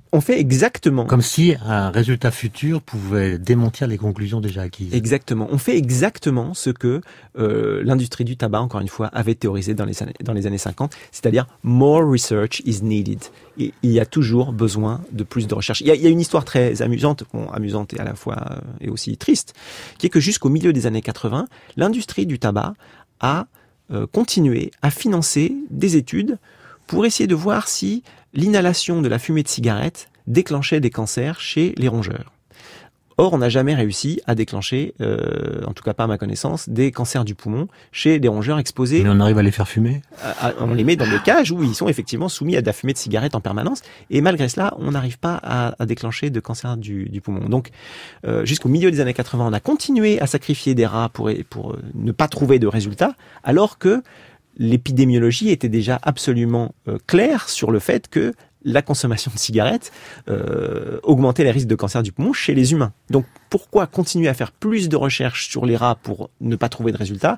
On fait exactement. Comme si un résultat futur pouvait démentir les conclusions déjà acquises. Exactement. On fait exactement ce que l'industrie du tabac, encore une fois, avait théorisé dans les années 50, c'est-à-dire more research is needed. Et il y a toujours besoin de plus de recherche. Il y a une histoire très amusante, amusante et à la fois et aussi triste, qui est que jusqu'au milieu des années 80, l'industrie du tabac a continué à financer des études pour essayer de voir si l'inhalation de la fumée de cigarette déclenchait des cancers chez les rongeurs. Or, on n'a jamais réussi à déclencher, en tout cas pas à ma connaissance, des cancers du poumon chez des rongeurs exposés. Mais on arrive à les faire fumer ? On les met dans des cages où ils sont effectivement soumis à de la fumée de cigarette en permanence. Et malgré cela, on n'arrive pas à déclencher de cancer du poumon. Donc, jusqu'au milieu des années 80, on a continué à sacrifier des rats pour ne pas trouver de résultats, alors que l'épidémiologie était déjà absolument claire sur le fait que la consommation de cigarettes augmentait les risques de cancer du poumon chez les humains. Donc pourquoi continuer à faire plus de recherches sur les rats pour ne pas trouver de résultats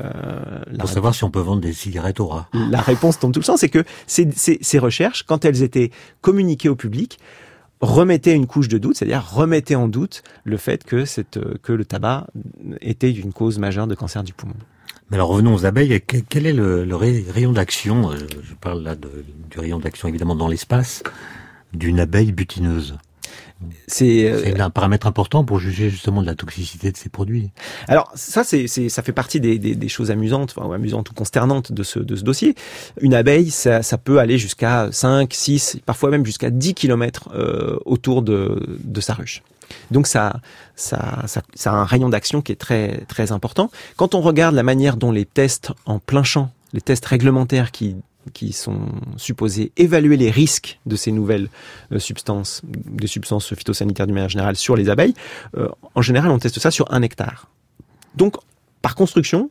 Pour savoir si on peut vendre des cigarettes aux rats. La réponse tombe tout le sens, c'est que ces recherches, quand elles étaient communiquées au public, remettaient une couche de doute, c'est-à-dire remettaient en doute le fait que le tabac était une cause majeure de cancer du poumon. Mais alors revenons aux abeilles. Quel est le rayon d'action, je parle là du rayon d'action évidemment dans l'espace, d'une abeille butineuse ? C'est un paramètre important pour juger justement de la toxicité de ces produits. Alors ça fait partie des choses amusantes, ou amusantes ou consternantes de ce dossier. Une abeille, ça peut aller jusqu'à 5, 6, parfois même jusqu'à 10 km autour de sa ruche. Donc ça a un rayon d'action qui est très très important. Quand on regarde la manière dont les tests en plein champ, les tests réglementaires qui sont supposés évaluer les risques de ces nouvelles substances, des substances phytosanitaires d'une manière générale sur les abeilles, en général on teste ça sur 1 hectare. Donc par construction,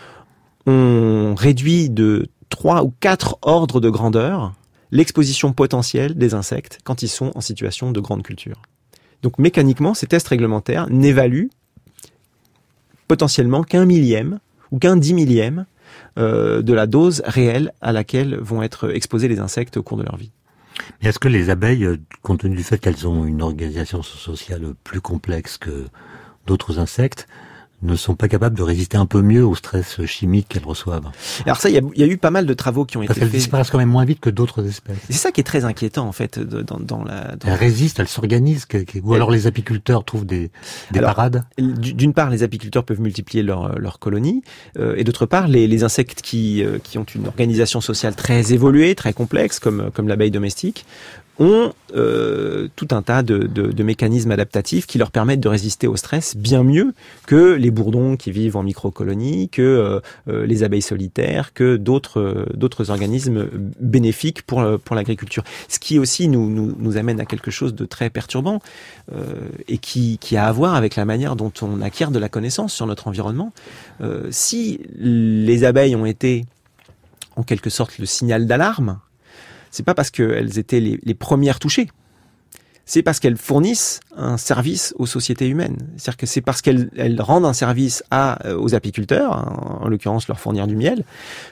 on réduit de 3 ou 4 ordres de grandeur l'exposition potentielle des insectes quand ils sont en situation de grande culture. Donc mécaniquement, ces tests réglementaires n'évaluent potentiellement qu'un millième ou qu'un 10 millième de la dose réelle à laquelle vont être exposés les insectes au cours de leur vie. Mais est-ce que les abeilles, compte tenu du fait qu'elles ont une organisation sociale plus complexe que d'autres insectes, ne sont pas capables de résister un peu mieux au stress chimique qu'elles reçoivent? Alors ça, il y a eu pas mal de travaux qui ont été faits. Elles disparaissent quand même moins vite que d'autres espèces. Et c'est ça qui est très inquiétant en fait. Elles résistent, elles s'organisent, ou alors les apiculteurs trouvent des parades. D'une part, les apiculteurs peuvent multiplier leurs colonies, et d'autre part, les insectes qui ont une organisation sociale très évoluée, très complexe, comme l'abeille domestique, ont tout un tas de mécanismes adaptatifs qui leur permettent de résister au stress bien mieux que les bourdons qui vivent en microcolonies, que les abeilles solitaires, que d'autres organismes bénéfiques pour l'agriculture. Ce qui aussi nous amène à quelque chose de très perturbant et qui a à voir avec la manière dont on acquiert de la connaissance sur notre environnement. Si les abeilles ont été en quelque sorte le signal d'alarme, c'est pas parce qu'elles étaient les premières touchées. C'est parce qu'elles fournissent un service aux sociétés humaines. C'est-à-dire que c'est parce qu'elles rendent un service aux apiculteurs, en l'occurrence leur fournir du miel,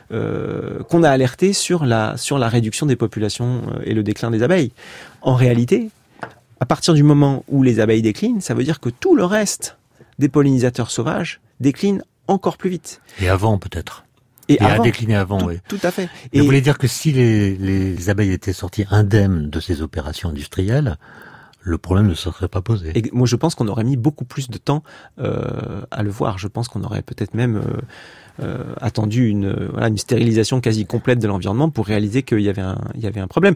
qu'on a alerté sur la réduction des populations et le déclin des abeilles. En réalité, à partir du moment où les abeilles déclinent, ça veut dire que tout le reste des pollinisateurs sauvages décline encore plus vite. Et avant peut-être. Et à décliner avant, oui. Tout à fait. Vous voulez dire que si les abeilles étaient sorties indemnes de ces opérations industrielles, le problème ne se serait pas posé. Et moi, je pense qu'on aurait mis beaucoup plus de temps à le voir. Je pense qu'on aurait peut-être même attendu une stérilisation quasi complète de l'environnement pour réaliser qu'il y avait un problème.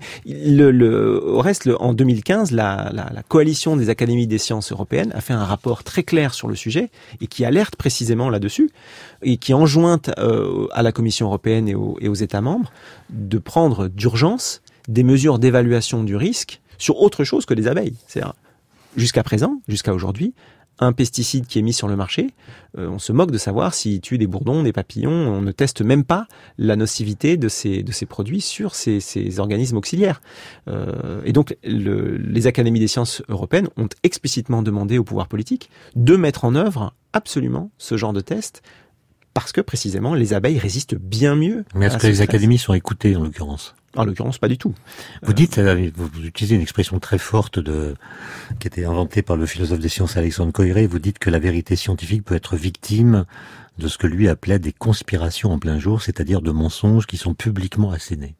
Au reste, en 2015, la coalition des académies des sciences européennes a fait un rapport très clair sur le sujet et qui alerte précisément là-dessus et qui enjointe à la Commission européenne et aux États membres de prendre d'urgence des mesures d'évaluation du risque sur autre chose que les abeilles. C'est-à-dire, jusqu'à présent, jusqu'à aujourd'hui, un pesticide qui est mis sur le marché, on se moque de savoir s'il tue des bourdons, des papillons, on ne teste même pas la nocivité de ces produits sur ces organismes auxiliaires. Et donc, les académies des sciences européennes ont explicitement demandé au pouvoir politique de mettre en œuvre absolument ce genre de test, parce que précisément les abeilles résistent bien mieux. Mais est-ce que les académies sont écoutées en l'occurrence ? En l'occurrence, pas du tout. Vous dites, vous utilisez une expression très forte qui était inventée par le philosophe des sciences Alexandre Koyré. Vous dites que la vérité scientifique peut être victime de ce que lui appelait des conspirations en plein jour, c'est-à-dire de mensonges qui sont publiquement assénés.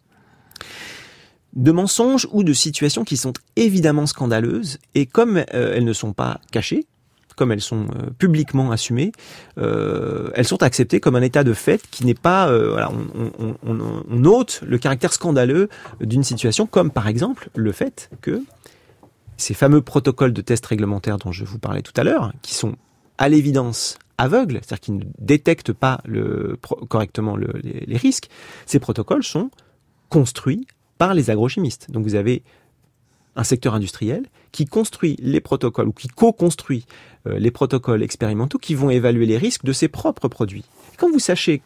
De mensonges ou de situations qui sont évidemment scandaleuses, et comme elles ne sont pas cachées, comme elles sont publiquement assumées, elles sont acceptées comme un état de fait qui n'est pas... voilà, on ôte le caractère scandaleux d'une situation, comme par exemple le fait que ces fameux protocoles de tests réglementaires dont je vous parlais tout à l'heure, qui sont à l'évidence aveugles, c'est-à-dire qui ne détectent pas correctement les risques, ces protocoles sont construits par les agrochimistes. Donc vous avez un secteur industriel qui construit les protocoles ou qui co-construit les protocoles expérimentaux qui vont évaluer les risques de ses propres produits. Et quand vous savez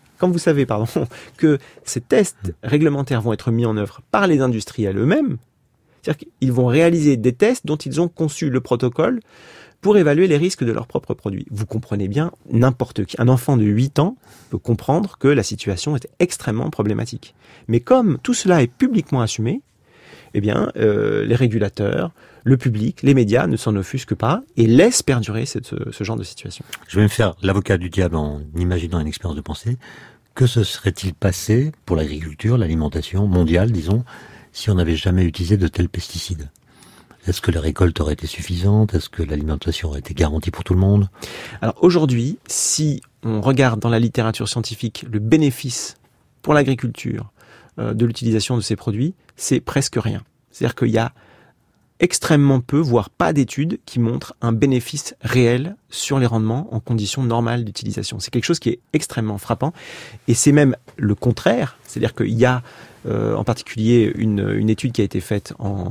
que ces tests réglementaires vont être mis en œuvre par les industriels eux-mêmes, c'est-à-dire qu'ils vont réaliser des tests dont ils ont conçu le protocole pour évaluer les risques de leurs propres produits. Vous comprenez bien, n'importe qui, un enfant de 8 ans peut comprendre que la situation est extrêmement problématique. Mais comme tout cela est publiquement assumé, eh bien, les régulateurs, le public, les médias ne s'en offusquent pas et laissent perdurer ce genre de situation. Je vais me faire l'avocat du diable en imaginant une expérience de pensée. Que se serait-il passé pour l'agriculture, l'alimentation mondiale, disons, si on n'avait jamais utilisé de tels pesticides ? Est-ce que les récoltes auraient été suffisantes ? Est-ce que l'alimentation aurait été garantie pour tout le monde ? Alors aujourd'hui, si on regarde dans la littérature scientifique le bénéfice pour l'agriculture de l'utilisation de ces produits, c'est presque rien. C'est-à-dire qu'il y a extrêmement peu, voire pas d'études qui montrent un bénéfice réel sur les rendements en conditions normales d'utilisation. C'est quelque chose qui est extrêmement frappant et c'est même le contraire. C'est-à-dire qu'il y a en particulier une étude qui a été faite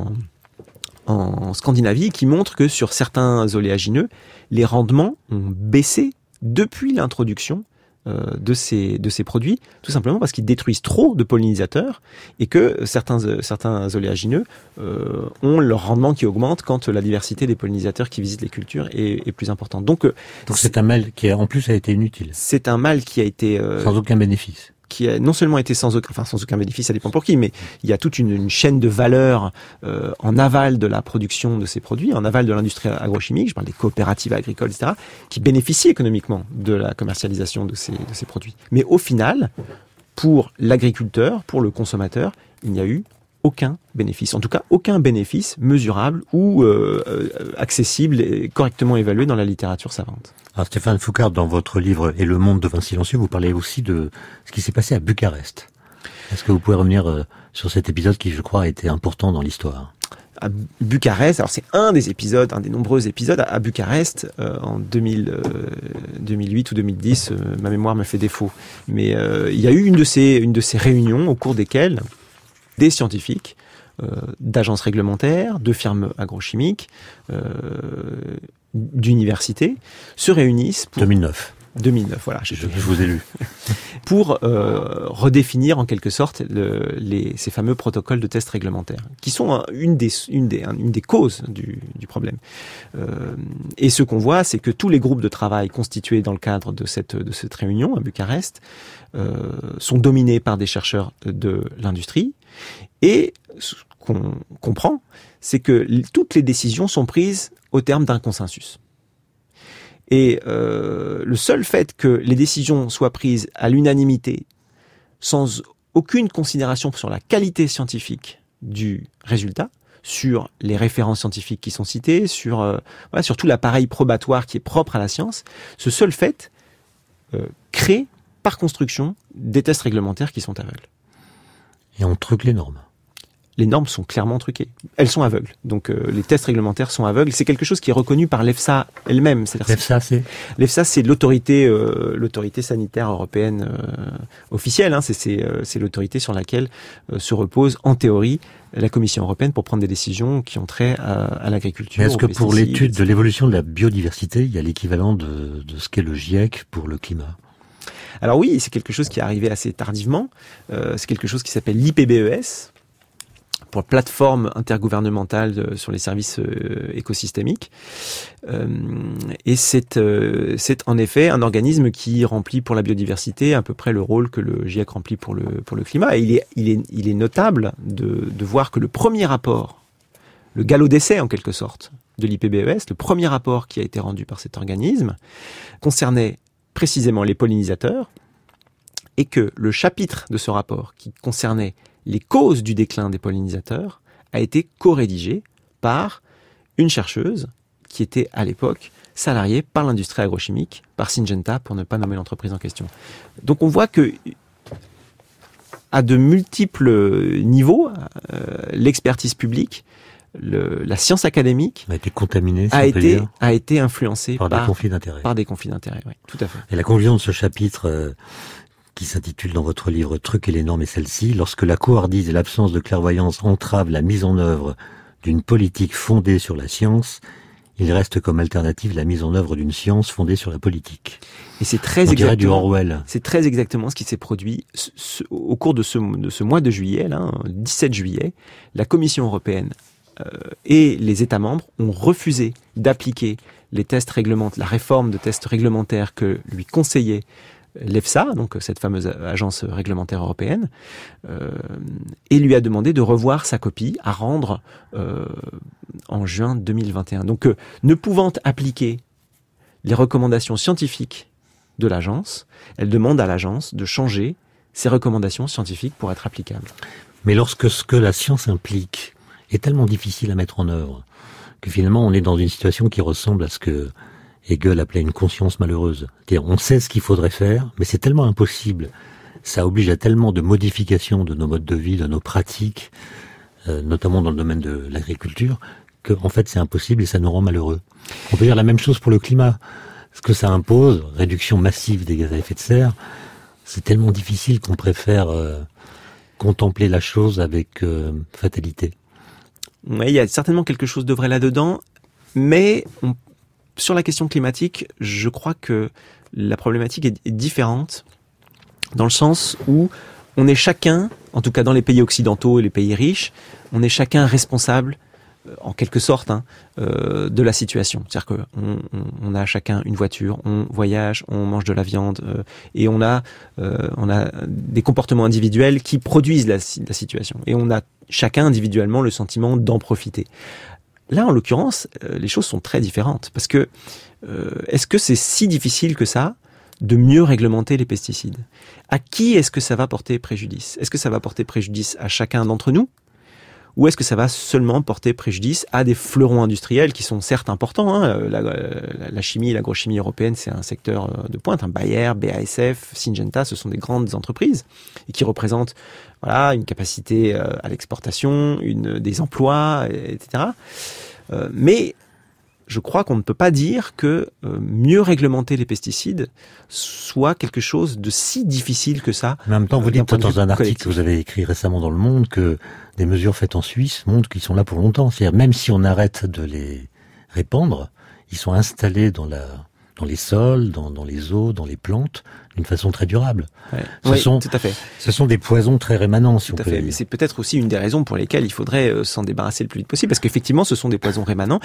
en Scandinavie qui montre que sur certains oléagineux, les rendements ont baissé depuis l'introduction de ces produits, tout simplement parce qu'ils détruisent trop de pollinisateurs et que certains oléagineux ont leur rendement qui augmente quand la diversité des pollinisateurs qui visitent les cultures est plus importante. Donc c'est un mal qui en plus a été inutile. C'est un mal qui a été sans aucun bénéfice. Qui a non seulement été sans aucun bénéfice, ça dépend pour qui, mais il y a toute une chaîne de valeur en aval de la production de ces produits, en aval de l'industrie agrochimique, je parle des coopératives agricoles, etc., qui bénéficient économiquement de la commercialisation de ces produits. Mais au final, pour l'agriculteur, pour le consommateur, il n'y a eu aucun bénéfice, en tout cas aucun bénéfice mesurable ou accessible et correctement évalué dans la littérature savante. Alors Stéphane Foucart, dans votre livre « Et le monde devint silencieux », vous parlez aussi de ce qui s'est passé à Bucarest. Est-ce que vous pouvez revenir sur cet épisode qui, je crois, a été important dans l'histoire ? À Bucarest, alors c'est un des nombreux épisodes à Bucarest en 2008 ou 2010, ma mémoire me fait défaut. Mais il y a eu une de ces réunions au cours desquelles des scientifiques, d'agences réglementaires, de firmes agrochimiques, d'universités, se réunissent pour... 2009, voilà. Je vous ai lu. Pour redéfinir en quelque sorte ces fameux protocoles de tests réglementaires, qui sont une des causes du problème. Et ce qu'on voit, c'est que tous les groupes de travail constitués dans le cadre de cette réunion à Bucarest sont dominés par des chercheurs de l'industrie. Et ce qu'on comprend, c'est que toutes les décisions sont prises au terme d'un consensus. Et le seul fait que les décisions soient prises à l'unanimité, sans aucune considération sur la qualité scientifique du résultat, sur les références scientifiques qui sont citées, sur tout l'appareil probatoire qui est propre à la science, ce seul fait crée par construction des tests réglementaires qui sont aveugles. Et on truque les normes. Les normes sont clairement truquées. Elles sont aveugles. Donc les tests réglementaires sont aveugles. C'est quelque chose qui est reconnu par l'EFSA elle-même. L'EFSA, c'est l'autorité sanitaire européenne officielle. C'est l'autorité sur laquelle se repose, en théorie, la Commission européenne pour prendre des décisions qui ont trait à l'agriculture. Mais est-ce que pour l'étude de l'évolution de la biodiversité, il y a l'équivalent de ce qu'est le GIEC pour le climat ? Alors oui, c'est quelque chose qui est arrivé assez tardivement. C'est quelque chose qui s'appelle l'IPBES, pour plateforme intergouvernementale sur les services écosystémiques. Et c'est en effet un organisme qui remplit pour la biodiversité à peu près le rôle que le GIEC remplit pour le climat. Et il est notable de voir que le premier rapport, le galop d'essai en quelque sorte, de l'IPBES, le premier rapport qui a été rendu par cet organisme, concernait précisément les pollinisateurs, et que le chapitre de ce rapport qui concernait les causes du déclin des pollinisateurs a été co-rédigé par une chercheuse qui était à l'époque salariée par l'industrie agrochimique, par Syngenta, pour ne pas nommer l'entreprise en question. Donc on voit que à de multiples niveaux, l'expertise publique, la science académique a été contaminée, a été influencée par des conflits d'intérêts. Par des conflits d'intérêts, oui, tout à fait. Et la conclusion de ce chapitre qui s'intitule dans votre livre « Truc et les normes » est celle-ci. Lorsque la couardise et l'absence de clairvoyance entravent la mise en œuvre d'une politique fondée sur la science, il reste comme alternative la mise en œuvre d'une science fondée sur la politique. Et c'est très exactement du Orwell. C'est très exactement ce qui s'est produit au cours de ce mois de juillet, là, 17 juillet. La Commission européenne et les États membres ont refusé d'appliquer les tests réglementaires, la réforme de tests réglementaires que lui conseillait l'EFSA, donc cette fameuse agence réglementaire européenne, et lui a demandé de revoir sa copie à rendre en juin 2021. Donc, ne pouvant appliquer les recommandations scientifiques de l'agence, elle demande à l'agence de changer ses recommandations scientifiques pour être applicables. Mais lorsque ce que la science implique est tellement difficile à mettre en œuvre, que finalement on est dans une situation qui ressemble à ce que Hegel appelait une conscience malheureuse. C'est-à-dire, on sait ce qu'il faudrait faire, mais c'est tellement impossible. Ça oblige à tellement de modifications de nos modes de vie, de nos pratiques, notamment dans le domaine de l'agriculture, que en fait c'est impossible et ça nous rend malheureux. On peut dire la même chose pour le climat. Ce que ça impose, réduction massive des gaz à effet de serre, c'est tellement difficile qu'on préfère contempler la chose avec fatalité. Oui, il y a certainement quelque chose de vrai là-dedans, mais sur la question climatique, je crois que la problématique est différente dans le sens où on est chacun, en tout cas dans les pays occidentaux et les pays riches, on est chacun responsable, en quelque sorte, de la situation. C'est-à-dire qu'on a chacun une voiture, on voyage, on mange de la viande, et on a des comportements individuels qui produisent la situation. Et on a chacun individuellement le sentiment d'en profiter. Là, en l'occurrence, les choses sont très différentes. Parce que, est-ce que c'est si difficile que ça de mieux réglementer les pesticides? À qui est-ce que ça va porter préjudice? Est-ce que ça va porter préjudice à chacun d'entre nous? Ou est-ce que ça va seulement porter préjudice à des fleurons industriels qui sont certes importants, la chimie et l'agrochimie européenne, c'est un secteur de pointe, Bayer, BASF, Syngenta, ce sont des grandes entreprises et qui représentent une capacité à l'exportation, des emplois, etc. Mais je crois qu'on ne peut pas dire que mieux réglementer les pesticides soit quelque chose de si difficile que ça. Mais en même temps, vous dites dans un article que vous avez écrit récemment dans Le Monde que des mesures faites en Suisse montrent qu'ils sont là pour longtemps. C'est-à-dire même si on arrête de les répandre, ils sont installés dans les sols, dans les eaux, dans les plantes, d'une façon très durable. Ouais. Oui, tout à fait. Ce sont des poisons très rémanents, si on peut dire. Mais c'est peut-être aussi une des raisons pour lesquelles il faudrait s'en débarrasser le plus vite possible, parce qu'effectivement, ce sont des poisons rémanents.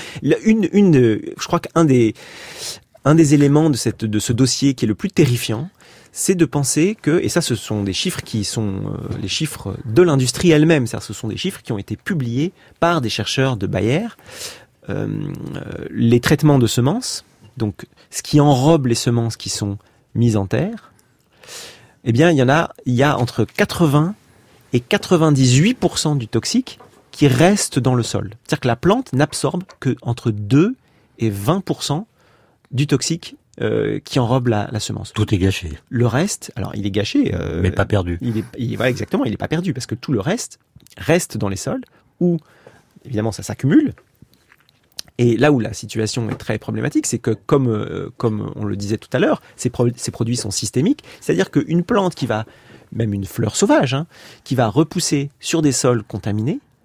Je crois qu'un des éléments de ce dossier qui est le plus terrifiant, c'est de penser que, et ça, ce sont des chiffres qui sont les chiffres de l'industrie elle-même, c'est-à-dire ce sont des chiffres qui ont été publiés par des chercheurs de Bayer, les traitements de semences, donc ce qui enrobe les semences qui sont mises en terre, eh bien, il y a entre 80 et 98% du toxique qui reste dans le sol. C'est-à-dire que la plante n'absorbe que entre 2 et 20% du toxique qui enrobe la semence. Tout est gâché. Le reste, alors il est gâché. Mais pas perdu. Voilà, exactement, il n'est pas perdu parce que tout le reste dans les sols où, évidemment, ça s'accumule. Et là où la situation est très problématique, c'est que, comme on le disait tout à l'heure, ces produits sont systémiques. C'est-à-dire qu'une plante même une fleur sauvage, qui va repousser sur des sols contaminés,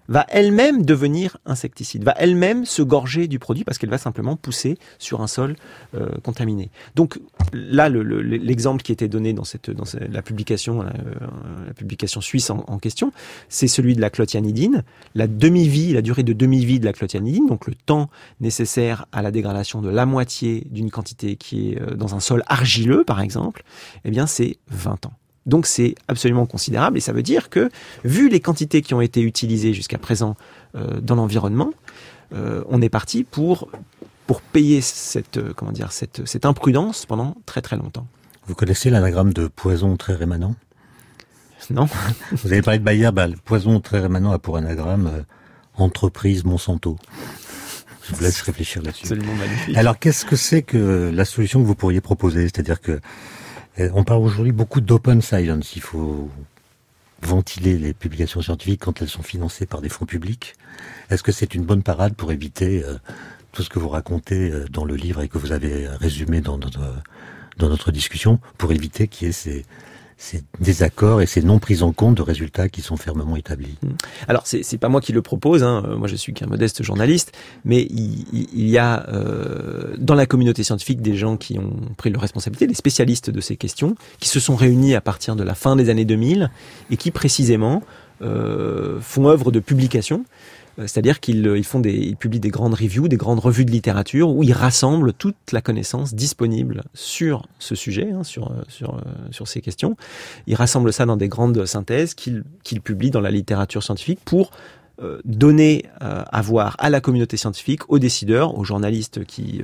va elle-même devenir insecticide, va elle-même se gorger du produit parce qu'elle va simplement pousser sur un sol contaminé. Donc là, l'exemple qui était donné dans la publication suisse en question, c'est celui de la clothianidine. La durée de demi-vie de la clothianidine, donc le temps nécessaire à la dégradation de la moitié d'une quantité qui est dans un sol argileux, par exemple, eh bien c'est 20 ans. Donc c'est absolument considérable et ça veut dire que, vu les quantités qui ont été utilisées jusqu'à présent dans l'environnement, on est parti pour payer cette imprudence pendant très très longtemps. Vous connaissez l'anagramme de poison très rémanent ? Non. Vous avez parlé de Bayer, le poison très rémanent a pour anagramme entreprise Monsanto. Je vous laisse réfléchir là-dessus. Absolument magnifique. Alors qu'est-ce que c'est que la solution que vous pourriez proposer ? C'est-à-dire que on parle aujourd'hui beaucoup d'open science. Il faut ventiler les publications scientifiques quand elles sont financées par des fonds publics. Est-ce que c'est une bonne parade pour éviter tout ce que vous racontez dans le livre et que vous avez résumé dans notre discussion, pour éviter qu'il y ait ces désaccords et ces non prises en compte de résultats qui sont fermement établis? Alors c'est pas moi qui le propose, moi je suis qu'un modeste journaliste, mais il y a dans la communauté scientifique des gens qui ont pris leur responsabilité, des spécialistes de ces questions, qui se sont réunis à partir de la fin des années 2000 et qui précisément font œuvre de publication. C'est-à-dire qu'ils publient des grandes reviews, des grandes revues de littérature où ils rassemblent toute la connaissance disponible sur ce sujet, sur ces questions. Ils rassemblent ça dans des grandes synthèses qu'ils publient dans la littérature scientifique pour donner à voir à la communauté scientifique, aux décideurs, aux journalistes qui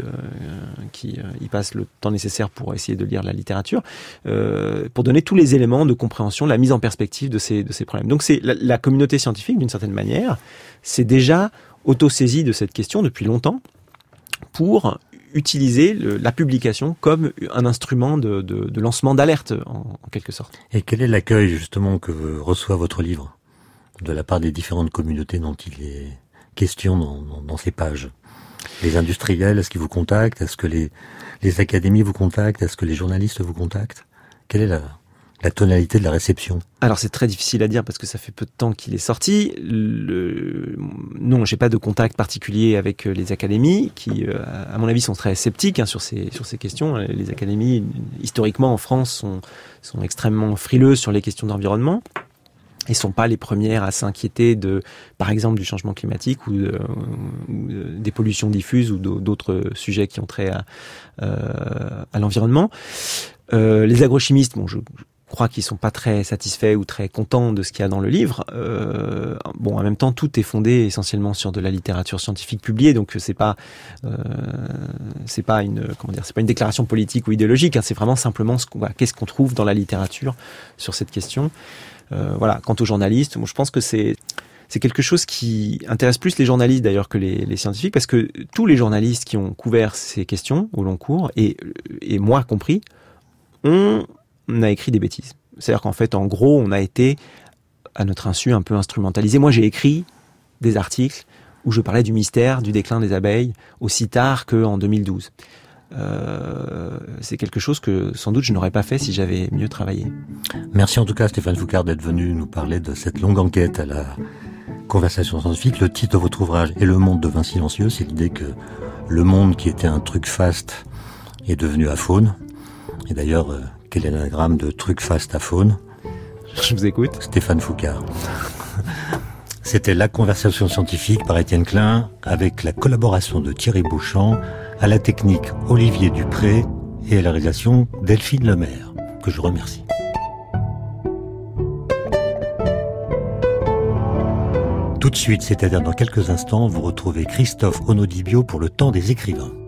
y passent le temps nécessaire pour essayer de lire la littérature, pour donner tous les éléments de compréhension, la mise en perspective de ces problèmes. Donc c'est la communauté scientifique, d'une certaine manière, c'est déjà auto-saisie de cette question depuis longtemps pour utiliser la publication comme un instrument de lancement d'alerte, en quelque sorte. Et quel est l'accueil, justement, que reçoit votre livre de la part des différentes communautés dont il est question dans ces pages? Les industriels, est-ce qu'ils vous contactent? Est-ce que les académies vous contactent? Est-ce que les journalistes vous contactent? Quelle est la tonalité de la réception? Alors c'est très difficile à dire parce que ça fait peu de temps qu'il est sorti. Non, j'ai pas de contact particulier avec les académies qui, à mon avis, sont très sceptiques sur ces questions. Les académies, historiquement en France, sont extrêmement frileuses sur les questions d'environnement. Ils sont pas les premières à s'inquiéter par exemple, du changement climatique ou des pollutions diffuses ou d'autres sujets qui ont trait à l'environnement. Les agrochimistes, je crois qu'ils sont pas très satisfaits ou très contents de ce qu'il y a dans le livre. En même temps, tout est fondé essentiellement sur de la littérature scientifique publiée, donc c'est pas une déclaration politique ou idéologique. C'est vraiment simplement qu'est-ce qu'on trouve dans la littérature sur cette question. Quant aux journalistes, je pense que c'est quelque chose qui intéresse plus les journalistes d'ailleurs que les scientifiques, parce que tous les journalistes qui ont couvert ces questions au long cours, et moi compris, on a écrit des bêtises. C'est-à-dire qu'en fait, en gros, on a été, à notre insu, un peu instrumentalisé. Moi, j'ai écrit des articles où je parlais du mystère du déclin des abeilles aussi tard qu'en 2012. C'est quelque chose que sans doute je n'aurais pas fait si j'avais mieux travaillé. Merci en tout cas Stéphane Foucard d'être venu nous parler de cette longue enquête à la conversation scientifique. Le titre de votre ouvrage est Le monde devint silencieux. C'est l'idée que le monde qui était un truc faste est devenu aphone. Et d'ailleurs, quel est l'anagramme de truc faste aphone? Je vous écoute. Stéphane Foucard. C'était La conversation scientifique par Étienne Klein avec la collaboration de Thierry Beauchamp, à la technique Olivier Dupré et à la réalisation Delphine Lemaire, que je remercie. Tout de suite, c'est-à-dire dans quelques instants, vous retrouvez Christophe Onodibio pour le temps des écrivains.